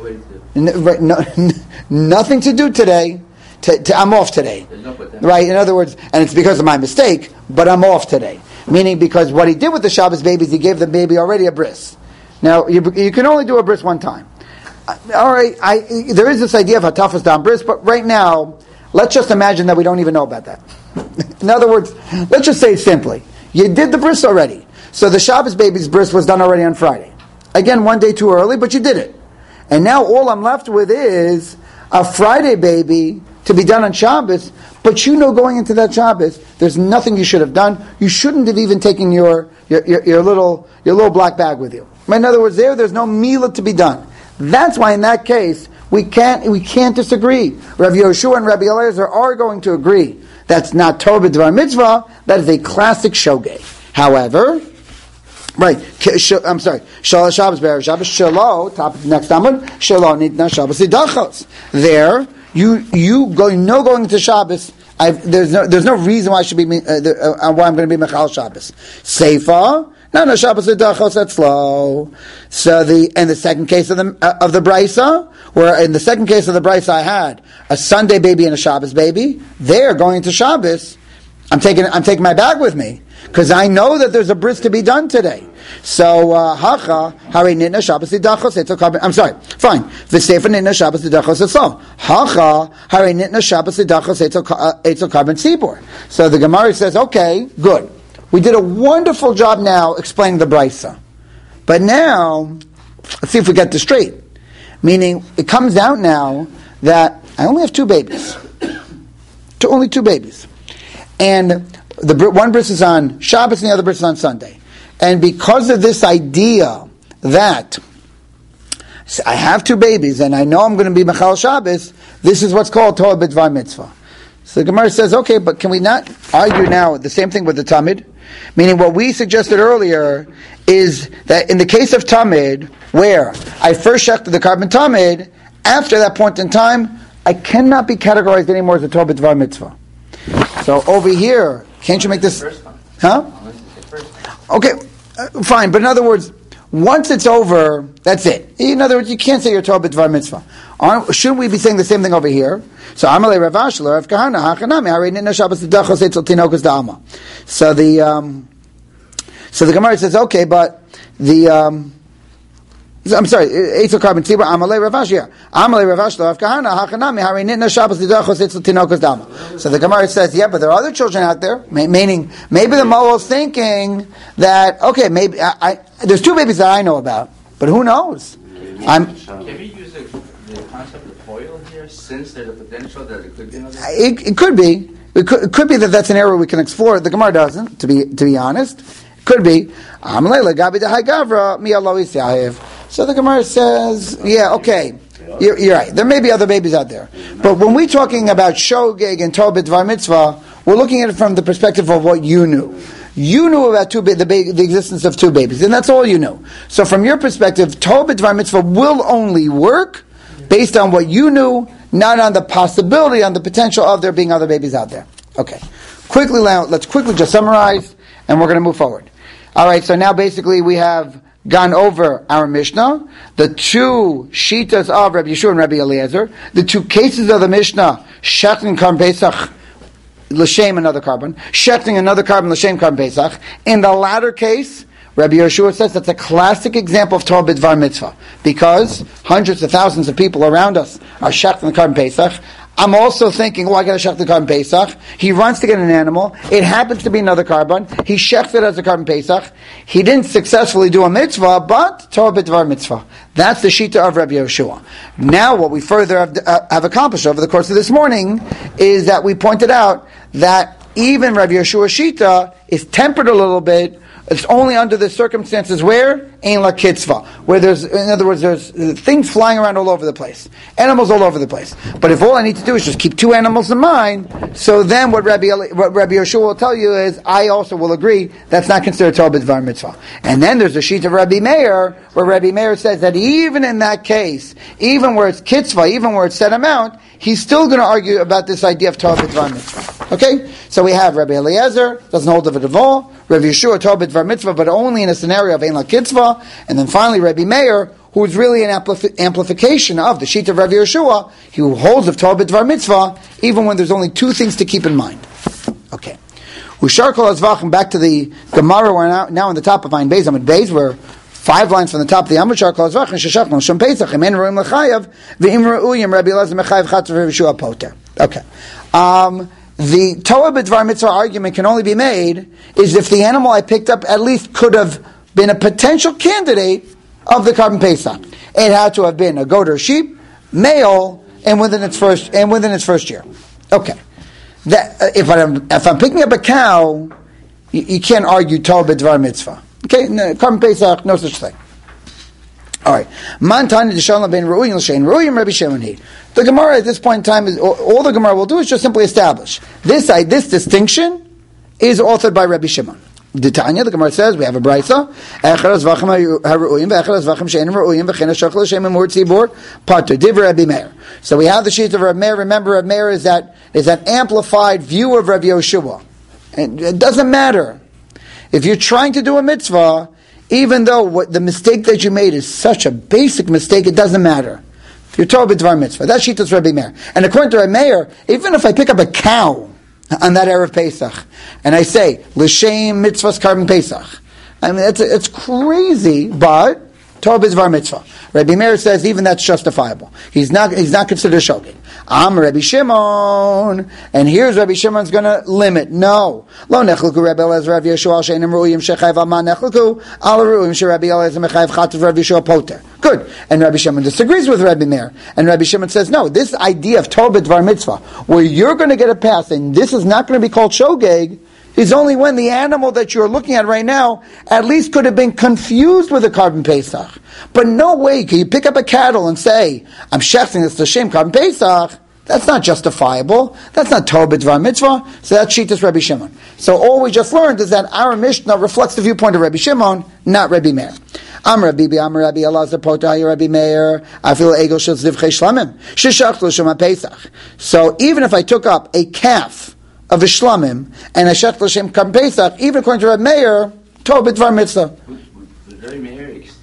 nothing to do today. I'm off today. Right? In other words, and it's because of my mistake, but I'm off today. Meaning because what he did with the Shabbos baby is he gave the baby already a bris. Now, you can only do a bris one time. All right, there is this idea of hatafas dam bris, but right now, let's just imagine that we don't even know about that. In other words, let's just say it simply. You did the bris already. So the Shabbos baby's bris was done already on Friday. Again, one day too early, but you did it. And now all I'm left with is a Friday baby to be done on Shabbos, but going into that Shabbos, there's nothing you should have done. You shouldn't have even taken your little black bag with you. In other words, there's no milah to be done. That's why in that case, we can't disagree. Rabbi Yoshua and Rabbi Eliezer are going to agree. That's not Torah b'dvar mitzvah, that is a classic shogeg. However, right, I'm sorry, Shalosh Shabbos b'erev Shabbos, Shalo, top of the next Amud, Shalo nitna Shabbos idachos. There, going into Shabbos, there's no reason why I should be, why I'm going to be Mechal Shabbos. Seifa, no, Shabbos idachos, that's low. So the second case of the brisa, where in the second case of the brisa I had a Sunday baby and a Shabbos baby, they're going to Shabbos. I'm taking my bag with me because I know that there's a bris to be done today. So hacha hare nitna Shabbos idachos etzel carbon. I'm sorry, fine. V'sefer nitna Shabbos idachos etzel. Hacha hare nitna Shabbos idachos etzel carbon tzibor. So the Gemara says, okay, good. We did a wonderful job now explaining the brisa. But now, let's see if we get this straight. Meaning, it comes out now that I only have two babies. Only two babies. And the one bris is on Shabbos and the other bris is on Sunday. And because of this idea that I have two babies and I know I'm going to be Mechal Shabbos, this is what's called Torah b'dvar mitzvah. So the Gemara says, okay, but can we not argue now the same thing with the Tamid? Meaning what we suggested earlier is that in the case of Tamid, where I first shechted the carbon Tamid, after that point in time, I cannot be categorized anymore as a Torah b'dvar mitzvah. So over here, can't you make this... Huh? Okay, fine. But in other words, once it's over, that's it. In other words, you can't say you're Torah b'dvar mitzvah. Shouldn't we be saying the same thing over here? So Amalei Rav Ashla, Rav Kahana, Hachanami, Hari Nitna Shabbos D'Dachos Eitzel Tinokus Da'alma. So the Gemara says, okay, but I'm sorry, Eitzel Carbon Tzibur, Amalei Rav Ashla, Amalei Rav Ashla, Rav Kahana, Hachanami, Hari Nitna Shabbos D'Dachos Eitzel Tinokus Da'alma. So the Gemara says, yeah, but there are other children out there, meaning maybe the Moel's thinking that, okay, maybe there's two babies that I know about, but who knows? Can we use the concept of foil here, since there's a potential that it could be another? It could be. It could be that that's an area we can explore. The Gemara doesn't, to be honest. It could be. So the Gemara says, yeah, okay, you're right. There may be other babies out there. But when we're talking about Shogeg and Torah b'dvar mitzvah, we're looking at it from the perspective of what you knew. You knew about the existence of two babies, and that's all you knew. So from your perspective, Torah b'dvar mitzvah will only work based on what you knew, not on the possibility, on the potential of there being other babies out there. Okay. Let's quickly just summarize, and we're going to move forward. All right, so now basically we have gone over our Mishnah, the two shitas of Rabbi Yeshua and Rabbi Eliezer, the two cases of the Mishnah, Shechting Karban Pesach, L'Shem another carbon, Shechting another carbon, L'Shem Karban Pesach. In the latter case, Rabbi Yeshua says that's a classic example of Torah b'dvar mitzvah, because hundreds of thousands of people around us are Shechting the Karban Pesach. I'm also thinking, I got to shech the Karban Pesach. He runs to get an animal. It happens to be another carbon. He shechs it as a Karban Pesach. He didn't successfully do a mitzvah, but Torah b'dvar mitzvah. That's the shita of Rabbi Yeshua. Now, what we further have accomplished over the course of this morning is that we pointed out that even Rabbi Yeshua's shita is tempered a little bit. It's only under the circumstances where ein la kitzvah, where there's things flying around all over the place, animals all over the place. But if all I need to do is just keep two animals in mind, so then what Rabbi Yeshua will tell you is, I also will agree that's not considered Torah b'dvar mitzvah. And then there's a sheet of Rabbi Meir, where Rabbi Meir says that even in that case, even where it's kitzvah, even where it's set amount, he's still going to argue about this idea of Torah b'dvar mitzvah. Okay, so we have Rabbi Eliezer doesn't hold of it at all. Rabbi Yeshua Torah b'dvar mitzvah, but only in a scenario of ein la kitzvah. And then finally Rabbi Meir, who is really an amplification of the sheet of Rabbi Yeshua, who holds of Torah b'dvar mitzvah, even when there's only two things to keep in mind. Okay. Ushar kol hazvachim, back to the Gemara, we're now on the top of Ayin Beis, Amud Beis, we're 5 lines from the top of the Amud, Ushar kol hazvachim, sheshachnu shem pesach, im en ru'im l'chayav, v'im ru'uyim, Rabbi Elazar mechayav chatzav Rabbi Yeshua poter. Okay. The Torah b'dvar mitzvah argument can only be made is if the animal I picked up at least could have been a potential candidate of the Karban Pesach. It had to have been a goat or sheep, male, and within its first year. Okay. If I'm picking up a cow, you can't argue Torah b'dvar mitzvah. Okay, Karban Pesach, no such thing. All right. Man tani d'shalom ben ru'uyim l'shein ru'uyim Rabbi Shimon hi. The Gemara at this point in time is all the Gemara will do is just simply establish this distinction is authored by Rabbi Shimon. D'Tanya, the Gemara says we have a brayso. Echad hazvachim haru'uyim ve'echad hazvachim she'enim ru'uyim v'chen hashachal l'shem emur tzibur pater divrei Rabbi Meir. So we have the sheet of Rabbi Meir. Remember, Rabbi Meir is that amplified view of Rabbi Yeshua. And it doesn't matter if you're trying to do a mitzvah. Even though the mistake that you made is such a basic mistake, it doesn't matter. You're Torah b'dvar mitzvah. That's Shitas Rabbi Meir. And according to Rabbi Meir, even if I pick up a cow on that Erev Pesach, and I say, L'shem mitzvah's Karban Pesach, I mean, it's crazy, but Torah b'dvar mitzvah. Rabbi Meir says even that's justifiable. He's not considered a shogeg. I'm Rabbi Shimon, and here's Rabbi Shimon's going to limit. No, lo nechluku Rabbi Elazar Rabbi Yeshua she'enim ru'uyim shechayv al man nechluku al ru'uyim she'Rabbi Elazar mechayv chatav Rabbi Yeshua poter. Good. And Rabbi Shimon disagrees with Rabbi Meir, and Rabbi Shimon says no. This idea of Torah b'dvar mitzvah, where you're going to get a pass, and this is not going to be called shogeg, is only when the animal that you're looking at right now at least could have been confused with a Karban Pesach. But no way can you pick up a cattle and say, I'm shechting this to Shem Karban Pesach. That's not justifiable. That's not Torah b'dvar mitzvah. So that's Shitas Rabbi Shimon. So all we just learned is that our Mishnah reflects the viewpoint of Rabbi Shimon, not Rabbi Meir. Amar Rabbi Elazar Potah Rabbi Meir. I feel egel shel zivchei shlamim sheshachtu l'shem Pesach. So even if I took up a calf of a shlamim and I shech l'shem Karban Pesach, even according to Rabbi Meir, Torah b'dvar mitzvah. Would Rabbi Meir extend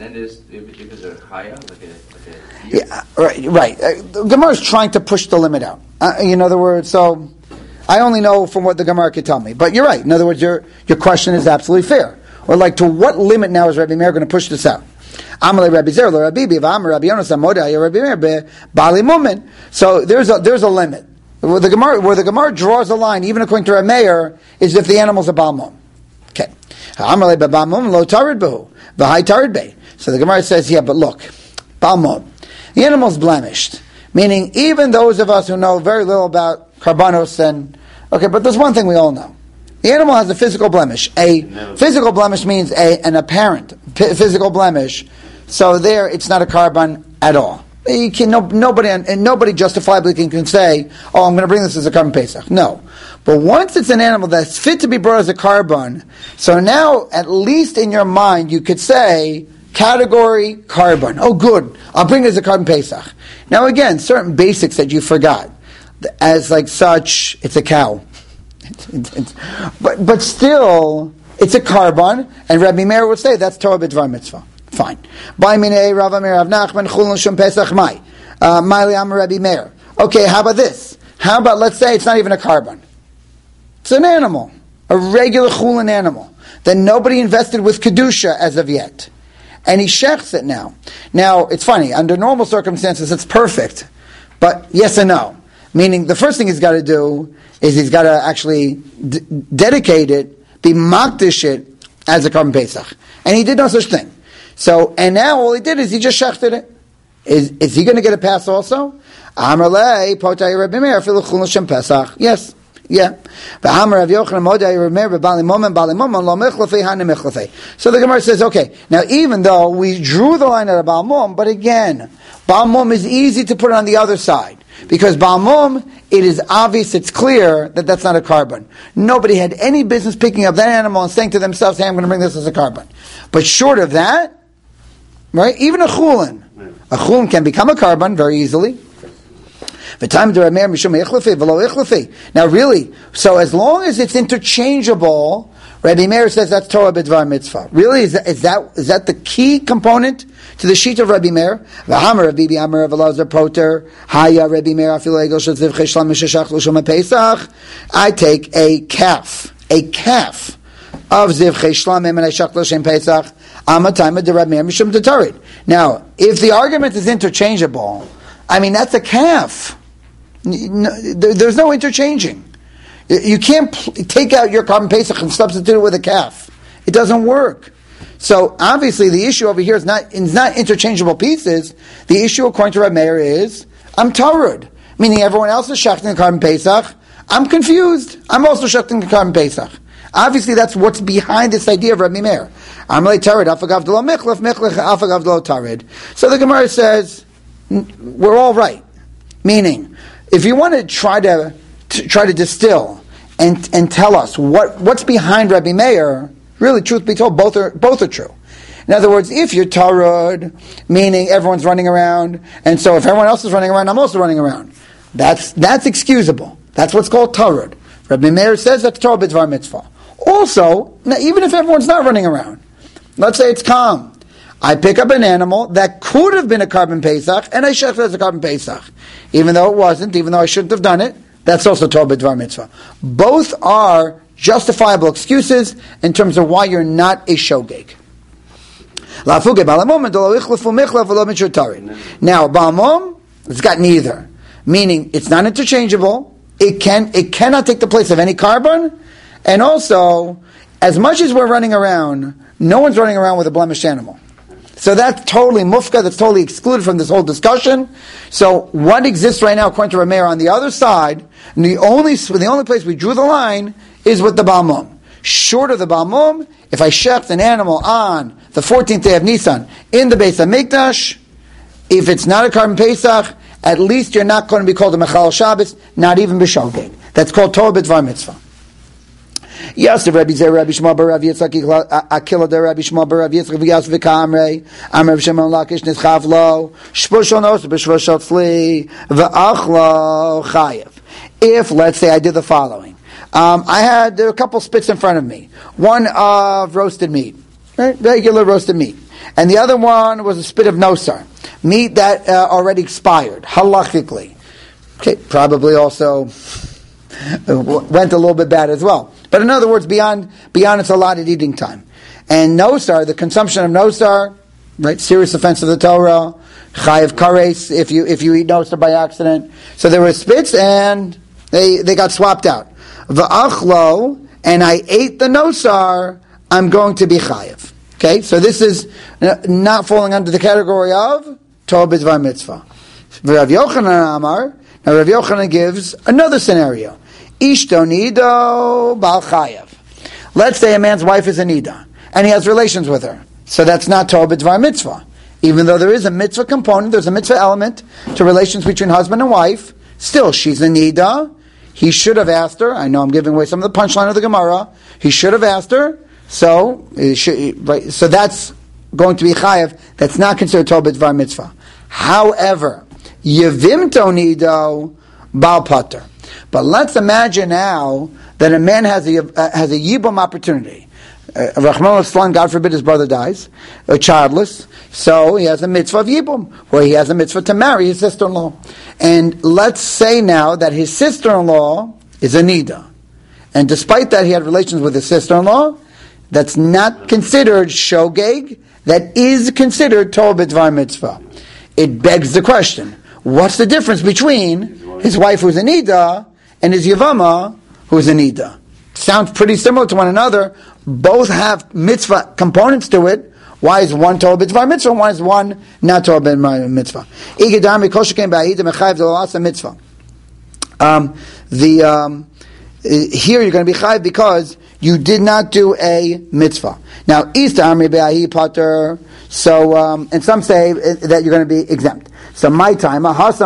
extent is if it's a chaya, like a yeah, right. The Gemara is trying to push the limit out. In other words, so I only know from what the Gemara could tell me. But you're right. In other words, your question is absolutely fair. Or like, to what limit now is Rabbi Meir going to push this out? Amalei Rabbi Zer, Rabbi Biv, Amar Rabbi Yonasan, Modai, Rabbi Meir, Bali Mumin. So there's a limit. Where the Gemara draws a line, even according to Rabbi Meir, is if the animal's a Baal Mum. Okay. Amalei Baal Mum, Lo Tarid Behu, V'hai Tarid Be. So the Gemara says, yeah, but look, Baal Mum, the animal's blemished. Meaning, even those of us who know very little about karbanos, but there's one thing we all know. The animal has a physical blemish. A physical blemish means an apparent physical blemish. So there, it's not a karban at all. Nobody justifiably can say, "Oh, I'm going to bring this as a karban pesach." No, but once it's an animal that's fit to be brought as a karban, so now at least in your mind you could say category karban. Oh, good, I'll bring it as a karban pesach. Now again, certain basics that you forgot, as like such, it's a cow. But still, it's a karban, and Rabbi Meir would say that's Torah b'dvar mitzvah. Fine. By minei Rav Amir Rav Nachman chulun shum pesach mai. Ma'li Amar Rabbi Meir. Okay, how about this? How about, let's say it's not even a karban. It's an animal. A regular chulun animal. That nobody invested with kedusha as of yet. And he shechs it now. Now, it's funny. Under normal circumstances, it's perfect. But yes and no. Meaning, the first thing he's got to do is he's got to actually dedicate it, be makdish it as a karban pesach. And he did no such thing. So, and now all he did is he just shechted it. Is he going to get a pass also? Amarlei potay Rabbi Meir afilu chulun shem pesach. Yes. Yeah. So the Gemara says, okay, now even though we drew the line at a Baal Mum, but again, Baal Mum is easy to put on the other side. Because Baal Mum, it is obvious, it's clear that that's not a karban. Nobody had any business picking up that animal and saying to themselves, hey, I'm going to bring this as a karban. But short of that, right, even a chulin can become a karban very easily. Now really, so as long as it's interchangeable, Rabbi Meir says that's Torah b'dvar mitzvah. Really, is that the key component to the sheet of Rabbi Meir? V'hamar Rabbi Amar Rav Elazar Poter Haya Rabbi Meir afilu egel shel zivchei shlam mishashach l'shom Pesach. I take a calf of zivchei shlam and mishashach l'shom Pesach. Amatayma de Rabbi Meir mishum detarid. Now, if the argument is interchangeable, I mean that's a calf. There's no interchanging. You can't take out your karban pesach and substitute it with a calf. It doesn't work. So obviously the issue over here is not interchangeable pieces. The issue according to Rabbi Meir is I'm tarud, meaning everyone else is shechting the karban pesach. I'm confused. I'm also shechting the karban pesach. Obviously that's what's behind this idea of Rabbi Meir. I'm like tarud afagav delo michlef afagav delo tarid. So the Gemara says we're all right. Meaning, if you want to try to distill and tell us what's behind Rabbi Meir, really, truth be told, both are true. In other words, if you're tarud, meaning everyone's running around, and so if everyone else is running around, I'm also running around. That's excusable. That's what's called tarud. Rabbi Meir says that's Torah b'dvar mitzvah. Also, now, even if everyone's not running around, let's say it's calm. I pick up an animal that could have been a karban pesach, and I shech it as a karban pesach. Even though it wasn't, even though I shouldn't have done it, that's also Torah b'dvar mitzvah. Both are justifiable excuses in terms of why you're not a shogeg. Now, Baal Mum, it's got neither. Meaning, it's not interchangeable, it cannot take the place of any karban, and also, as much as we're running around, no one's running around with a blemished animal. So that's totally mufka, that's totally excluded from this whole discussion. So what exists right now, according to Rabbi Meir, on the other side, and the only place we drew the line is with the Baal Mum. Short of the Baal Mum, if I shecht an animal on the 14th day of Nisan in the Beis HaMikdash, if it's not a karban pesach, at least you're not going to be called a Mechal Shabbos, not even b'shogeg. That's called Torah b'dvar mitzvah. Yes, the Rabbi Zer, Rabbi Shmuel bar Rabbi Yitzchak, Akila der Rabbi Shmuel bar Rabbi Yitzchak, V'yas v'kamrei, Amar Shimon Lakish nischav lo, Shpushol nos, B'shvushol tzli, V'achlo chayev. If, let's say, I did the following. I had a couple spits in front of me. One of roasted meat. right? Regular roasted meat. And the other one was a spit of nosar, meat that already expired, halachically. Okay, probably also went a little bit bad as well. But in other words, beyond its allotted eating time. And nosar, the consumption of nosar, right, serious offense of the Torah, chayav kares, if you eat nosar by accident. So there were spits and they got swapped out. V'achlo, and I ate the nosar, I'm going to be chayav. Okay, so this is not falling under the category of Torah b'dvar mitzvah. Rav Yochanan Amar, now Rav Yochanan gives another scenario. Ishto nido bal chayav. Let's say a man's wife is a nida, and he has relations with her. So that's not Torah b'dvar mitzvah. Even though there is a mitzvah component, there's a mitzvah element to relations between husband and wife, still she's a nida. He should have asked her. I know I'm giving away some of the punchline of the Gemara. He should have asked her. So that's going to be chayav. That's not considered Torah b'dvar mitzvah. However, yevimto nido bal pater. But let's imagine now that a man has a yibum opportunity. Rachmana litzlan, God forbid, his brother dies, childless. So he has a mitzvah of yibum, where he has a mitzvah to marry his sister-in-law. And let's say now that his sister-in-law is a nida, and despite that he had relations with his sister-in-law. That's not considered shogeg. That is considered Torah b'dvar mitzvah. It begs the question: what's the difference between his wife who's a nida and his yavama who's a nida? Sounds pretty similar to one another. Both have mitzvah components to it. Why is one Torah b'dvar mitzvah and why is one not Torah b'dvar mitzvah? Here you're going to be chayav because you did not do a mitzvah. Now, pater. So, and some say that you're going to be exempt. So, my time, so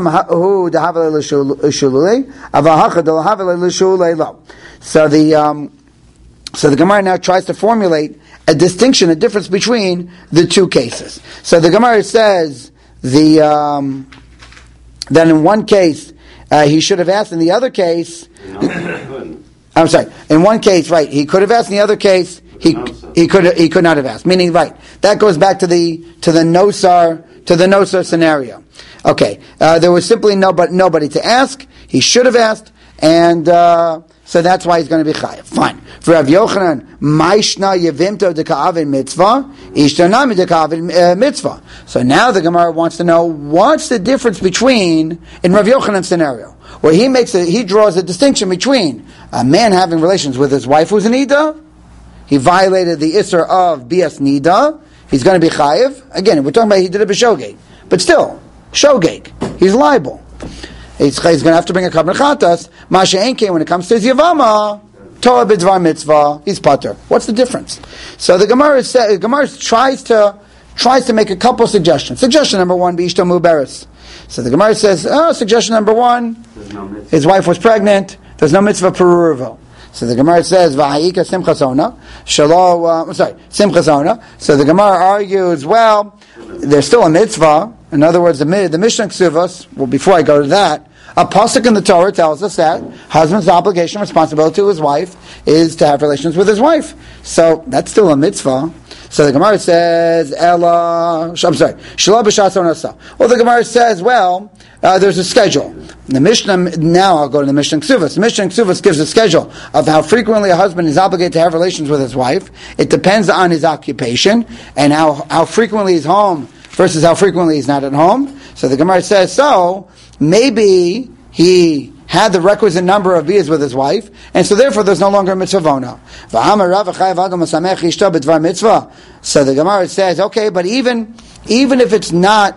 the Gemara now tries to formulate a distinction, a difference between the two cases. So the Gemara says that in one case he should have asked, in the other case. I'm sorry. In one case, right, he could have asked. In the other case, he could not have asked. Meaning, right, that goes back to the nosar scenario. Okay, there was simply nobody to ask. He should have asked, and so that's why he's going to be chayav. Fine. For Rav Yochanan, Maishna Yevimto deka'avin mitzvah, Ishtanami deka'avin mitzvah. So now the Gemara wants to know what's the difference between in Rav Yochanan's scenario, where he draws a distinction between a man having relations with his wife who's an nida. He violated the isser of bias nida. He's going to be chayiv. Again, we're talking about he did it b'shogeg, but still shogeg. He's liable. He's going to have to bring a kabbalah chatas. Masha enke when it comes to his yavama, Torah b'dvar mitzvah, he's pater. What's the difference? So the Gemara tries to make a couple suggestions. Suggestion number one: b'ishto muberes. So the Gemara says, suggestion number one: his wife was pregnant. There's no mitzvah peruruvo. So the Gemara says, "V'ha'ika simchasona." Simchasona. So the Gemara argues, well, there's still a mitzvah. In other words, the Mishnah Ksuvos. Well, before I go to that, a pasuk in the Torah tells us that husband's obligation, responsibility to his wife is to have relations with his wife. So that's still a mitzvah. So the Gemara says, Well, the Gemara says, there's a schedule. The Mishnah, now I'll go to the Mishnah Ksuvos. The Mishnah Ksuvos gives a schedule of how frequently a husband is obligated to have relations with his wife. It depends on his occupation and how frequently he's home versus how frequently he's not at home. So the Gemara says, maybe he had the requisite number of beers with his wife, and so therefore there's no longer a mitzvah. So the Gemara says, okay, but even if it's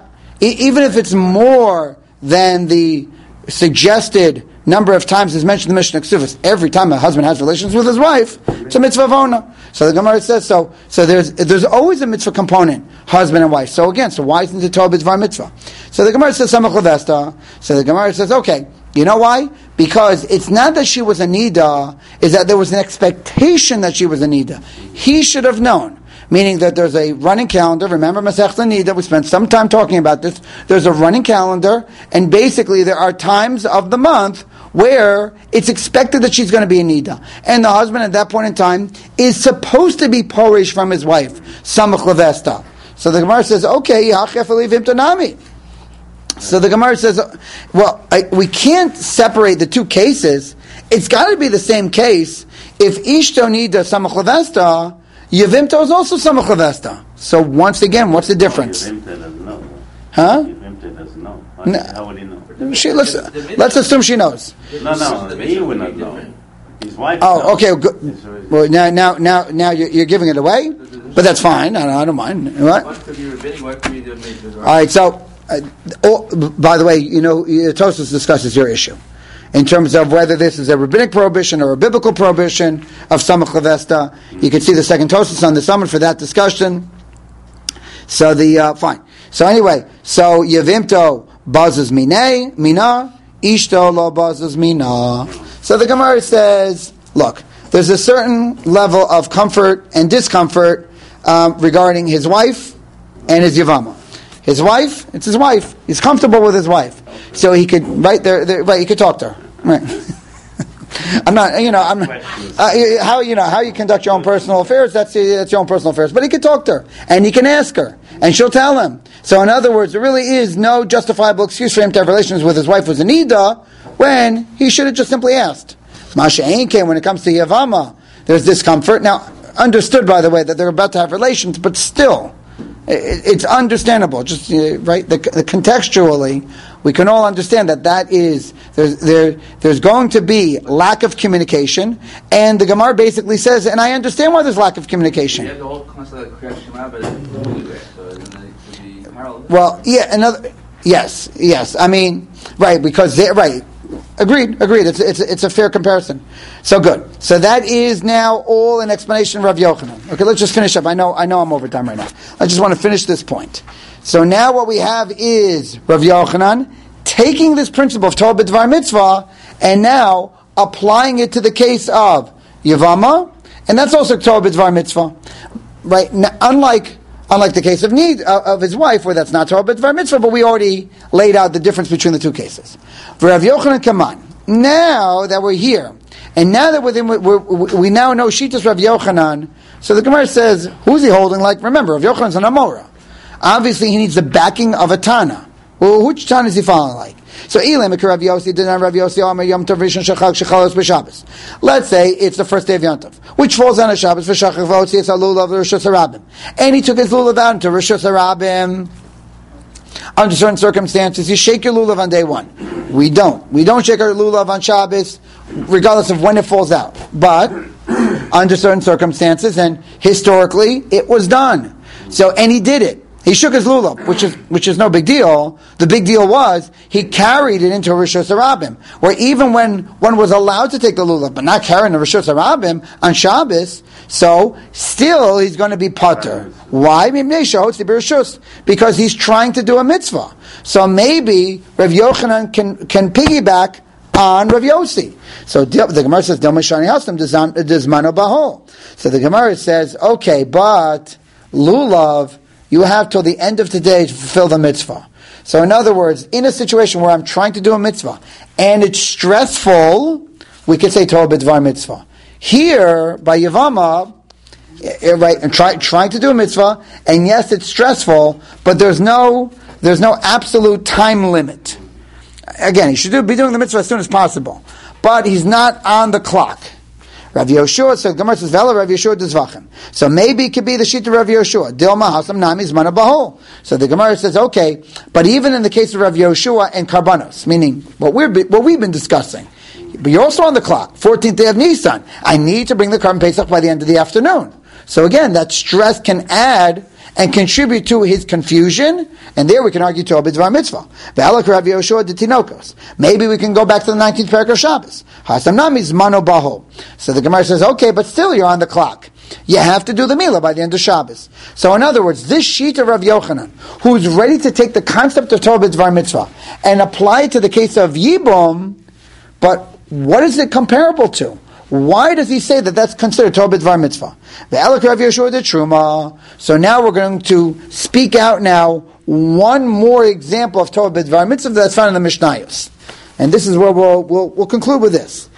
more than the suggested number of times as mentioned in the Mishnah Ksuvos, every time a husband has relations with his wife, it's a mitzvah vona. So the Gemara says so there's always a mitzvah component, husband and wife. So why isn't it Torah b'dvar mitzvah? So the Gemara says samach levesta. So the Gemara says, okay, you know why? Because it's not that she was a nida, is that there was an expectation that she was a nida. He should have known. Meaning that there's a running calendar. Remember Masechta Nida, we spent some time talking about this. There's a running calendar, and basically there are times of the month where it's expected that she's going to be a nida. And the husband at that point in time is supposed to be porish from his wife, samach levesta. So the Gemara says, okay, so the Gemara says, well, we can't separate the two cases. It's got to be the same case. If ishto nida samach levesta, yevimto is also samach levesta. So once again, what's the difference? Yevimto doesn't know. Huh? Yevimto doesn't know. How would he know? Let's assume she knows. No, he would not know. His wife. Oh, okay. Good. Well, now you're giving it away, but that's fine. I don't mind. What? What could be rabbinic? What could be the All right. So, by the way, Tosfos discusses your issue in terms of whether this is a rabbinic prohibition or a biblical prohibition of samach levesta. You can see the second Tosfos on the summit for that discussion. So fine. So anyway, so Yevimto buzzes mina, ishto lo buzzes mina. So the Gemara says, look, there's a certain level of comfort and discomfort regarding his wife and his Yavama. His wife, it's his wife. He's comfortable with his wife, so he could he could talk to her. Right. How you conduct your own personal affairs. That's your own personal affairs. But he can talk to her, and he can ask her, and she'll tell him. So, in other words, there really is no justifiable excuse for him to have relations with his wife who's a nida when he should have just simply asked. Masha Ainke, when it comes to Yavama, there's discomfort. Now, understood, by the way, that they're about to have relations, but still, it's understandable. Just right, contextually, we can all understand that is there's going to be lack of communication, and the Gemara basically says, and I understand why there's lack of communication. You have the whole concept of Kriyat Shema, but it could be parallel. Well, yes. I mean, right, because right. Agreed. It's a fair comparison. So good. So that is now all an explanation of Rav Yochanan. Okay, let's just finish up. I know I'm over time right now. I just want to finish this point. So now what we have is Rav Yochanan taking this principle of Torah b'dvar mitzvah and now applying it to the case of Yavama, and that's also Torah b'dvar mitzvah. Right? Now, unlike the case of need of his wife, where that's not Torah b'dvar mitzvah, but we already laid out the difference between the two cases. For Rav Yochanan, come on. Now that we're here, and now that we now know Shitas Rav Yochanan, so the Gemara says, who's he holding like? Remember, Rav Yochanan's an Amora. Obviously, he needs the backing of a Tana. Well, which Tana is he following like? So, Rav Yossi did not Rav Yossi Omer Yom Tov Rishon Shachag Shechalos b'Shabbos. Let's say it's the first day of Yom Tov, which falls on a Shabbos for Shachag V'Otzi It's a Lulav Rishos Harabim, and he took his Lulav out into Rishos Harabim. Under certain circumstances, you shake your lulav on day one. We don't shake our lulav on Shabbos, regardless of when it falls out. But under certain circumstances, and historically, it was done. So, and he did it. He shook his lulav, which is no big deal. The big deal was he carried it into Rishos Harabim, where even when one was allowed to take the lulav, but not carrying the Rishos Harabim on Shabbos, so still he's going to be pater. Why? Because he's trying to do a mitzvah. So maybe Rav Yochanan can piggyback on Rav Yossi. So the Gemara says, so the Gemara says, okay, but lulav, you have till the end of today to fulfill the mitzvah. So in other words, in a situation where I'm trying to do a mitzvah, and it's stressful, we could say Torah b'dvar mitzvah. Here, by Yavama, right, and trying to do a mitzvah, and yes, it's stressful, but there's no absolute time limit. Again, he should be doing the mitzvah as soon as possible, but he's not on the clock. Rav Yoshua, so Gemara says, Vela Rav Yoshua dezvachim. So maybe it could be the sheet of Rav Yoshua. Dilma hasam nami zmana bahol. So the Gemara says, okay, but even in the case of Rav Yoshua and Karbanos, meaning what we've been discussing, but you're also on the clock, 14th day of Nisan. I need to bring the Karban Pesach by the end of the afternoon. So again, that stress can add and contribute to his confusion, and there we can argue Torah b'dvar mitzvah. Ve'alak Rav Yoshua de Tinokos. Maybe we can go back to the 19th parak of Shabbos. Hasam nami zmano baho. So the Gemara says, okay, but still you're on the clock. You have to do the milah by the end of Shabbos. So in other words, this sheet of Rav Yochanan, who's ready to take the concept of Torah b'dvar mitzvah and apply it to the case of Yibum, but what is it comparable to? Why does he say that that's considered Torah b'dvar mitzvah? Ve'alak Rav Yoshua de Truma. So now we're going to speak out now one more example of Torah b'dvar mitzvah that's found in the Mishnayos. And this is where we'll conclude with this.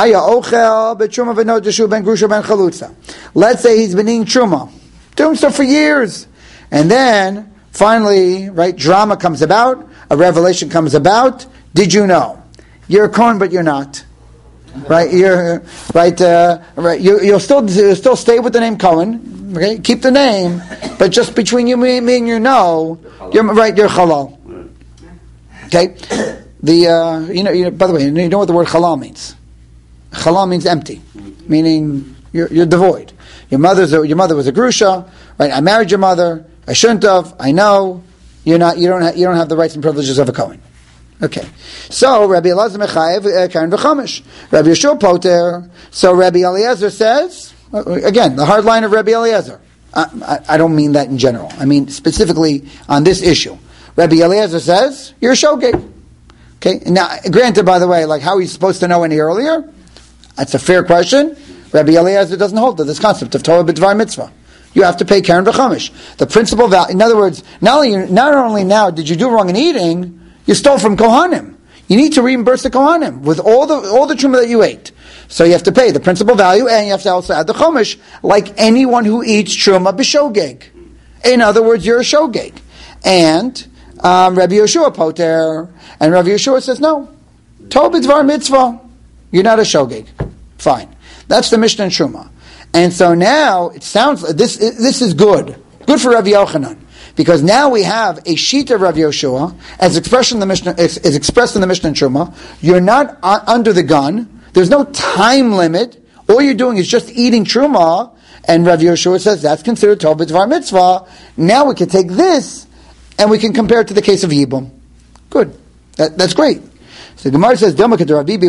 Let's say he's been eating truma, doing so for years, and then finally, right, drama comes about, a revelation comes about. Did you know? You're a Kohen, but you're not. Right? You're right. Right. You'll still stay with the name Cohen. Okay, keep the name, but just between you, me and you're right. You're halal. Okay. By the way, you know what the word halal means. Halal means empty, meaning you're devoid. Your mother was a grusha, right? I married your mother. I shouldn't have. I know you're not. You don't have the rights and privileges of a Kohen. Okay, so Rabbi Elazar mechayev Karen v'chamish. Rabbi Yeshua poter. So Rabbi Eliezer says again the hard line of Rabbi Eliezer. I don't mean that in general. I mean specifically on this issue. Rabbi Eliezer says you're a shogeg. Okay, now granted, by the way, like how are you supposed to know any earlier? That's a fair question. Rabbi Eliezer doesn't hold to this concept of Torah b'dvar mitzvah. You have to pay Karen v'chamish. The principal value. In other words, not only now did you do wrong in eating. You stole from Kohanim. You need to reimburse the Kohanim with all the truma that you ate. So you have to pay the principal value, and you have to also add the chomish, like anyone who eats truma b'shogeg. In other words, you're a shogeg. And Rabbi Yeshua poter, and Rabbi Yeshua says no. Tov b'dvar mitzvah. You're not a shogeg. Fine. That's the Mishnah and Truma. And so now it sounds like this is good. Good for Rabbi Yochanan. Because now we have a sheet of Rav Yoshua as expressed in the Mishnah and Truma. You're not under the gun. There's no time limit. All you're doing is just eating Truma. And Rav Yoshua says that's considered Tov b'dvar mitzvah. Now we can take this and we can compare it to the case of Yibum. Good. That's great. So the Gemara says, so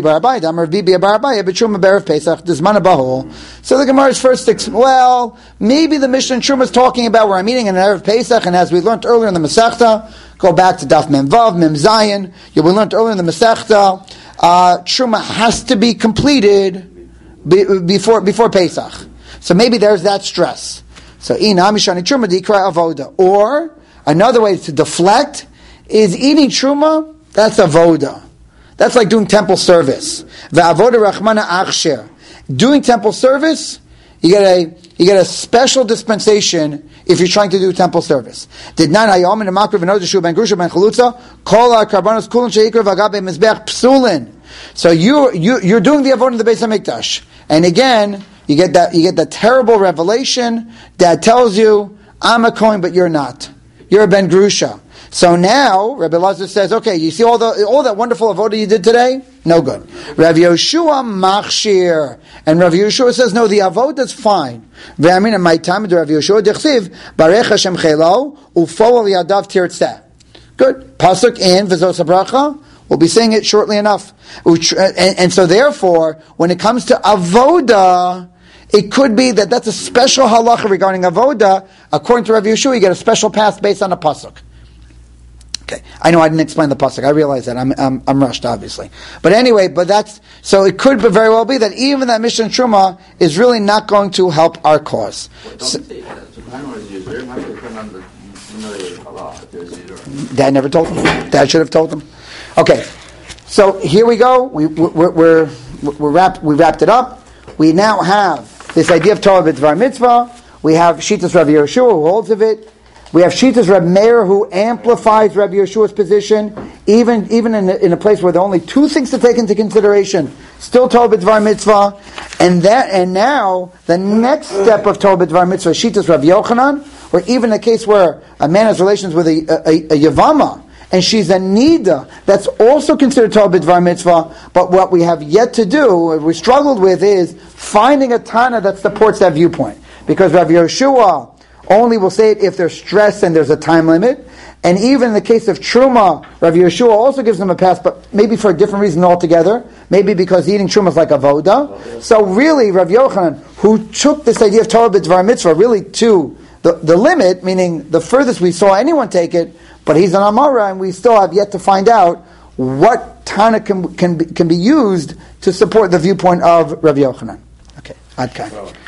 the Gemara's first, maybe the Mishnah and Truma is talking about where I'm eating an Erev Pesach, and as we learned earlier in the Masechta, go back to Daf Mem Vav, Mem Zayin, we learned earlier in the Masechta, Truma has to be completed before Pesach. So maybe there's that stress. So, or another way to deflect is eating Truma, that's avoda. That's like doing temple service. V'avoda rachmana achsher. Doing temple service, you get a special dispensation if you're trying to do temple service. Did not hayom in the makriv and odeshu ben grusha ben chalutza kol karbanos kulin sheikra v'agabe mizbech psulin. So you're doing the avodah in the Beis Hamikdash, and again you get that terrible revelation that tells you I'm a kohen but you're not. You're a ben grusha. So now, Rabbi Elazar says, okay, you see all that wonderful avodah you did today? No good. Rav Yoshua machshir. And Rav Yoshua says, no, the avodah is fine. Ve'amin in my time, Rav Yoshua dechsiv, barech Hashem chelo, ufo al yadav tirtzeh. Good. Pasuk in V'zos HaBracha. We'll be saying it shortly enough. And so therefore, when it comes to avodah, it could be that that's a special halacha regarding avodah. According to Rav Yoshua, you get a special pass based on a pasuk. Okay, I know I didn't explain the pasuk. I realize that I'm rushed, obviously. But anyway, that's so. It could very well be that even that Mishnah and Truma is really not going to help our cause. Dad never told him. Dad should have told him. Okay, so here we go. We wrapped it up. We now have this idea of Torah b'dvar mitzvah. We have Shitas Rabbi Yeshua who holds of it. We have Shitas Reb Meir who amplifies Rabbi Yeshua's position, even in a place where there are only two things to take into consideration. Still Torah b'dvar mitzvah, and now the next step of Torah b'dvar mitzvah, Shitas Rabbi Yochanan, or even a case where a man has relations with a Yavama, and she's a Nida, that's also considered Torah b'dvar mitzvah. But what we have yet to do, what we struggled with, is finding a Tana that supports that viewpoint, because Rabbi Yeshua only will say it if there's stress and there's a time limit. And even in the case of Truma, Rav Yeshua also gives them a pass, but maybe for a different reason altogether. Maybe because eating Truma is like avoda. So really, Rav Yochanan, who took this idea of Torah b'dvar mitzvah really to the limit, meaning the furthest we saw anyone take it, but he's an Amara, and we still have yet to find out what Tana can be used to support the viewpoint of Rav Yochanan. Okay, Ad Kan.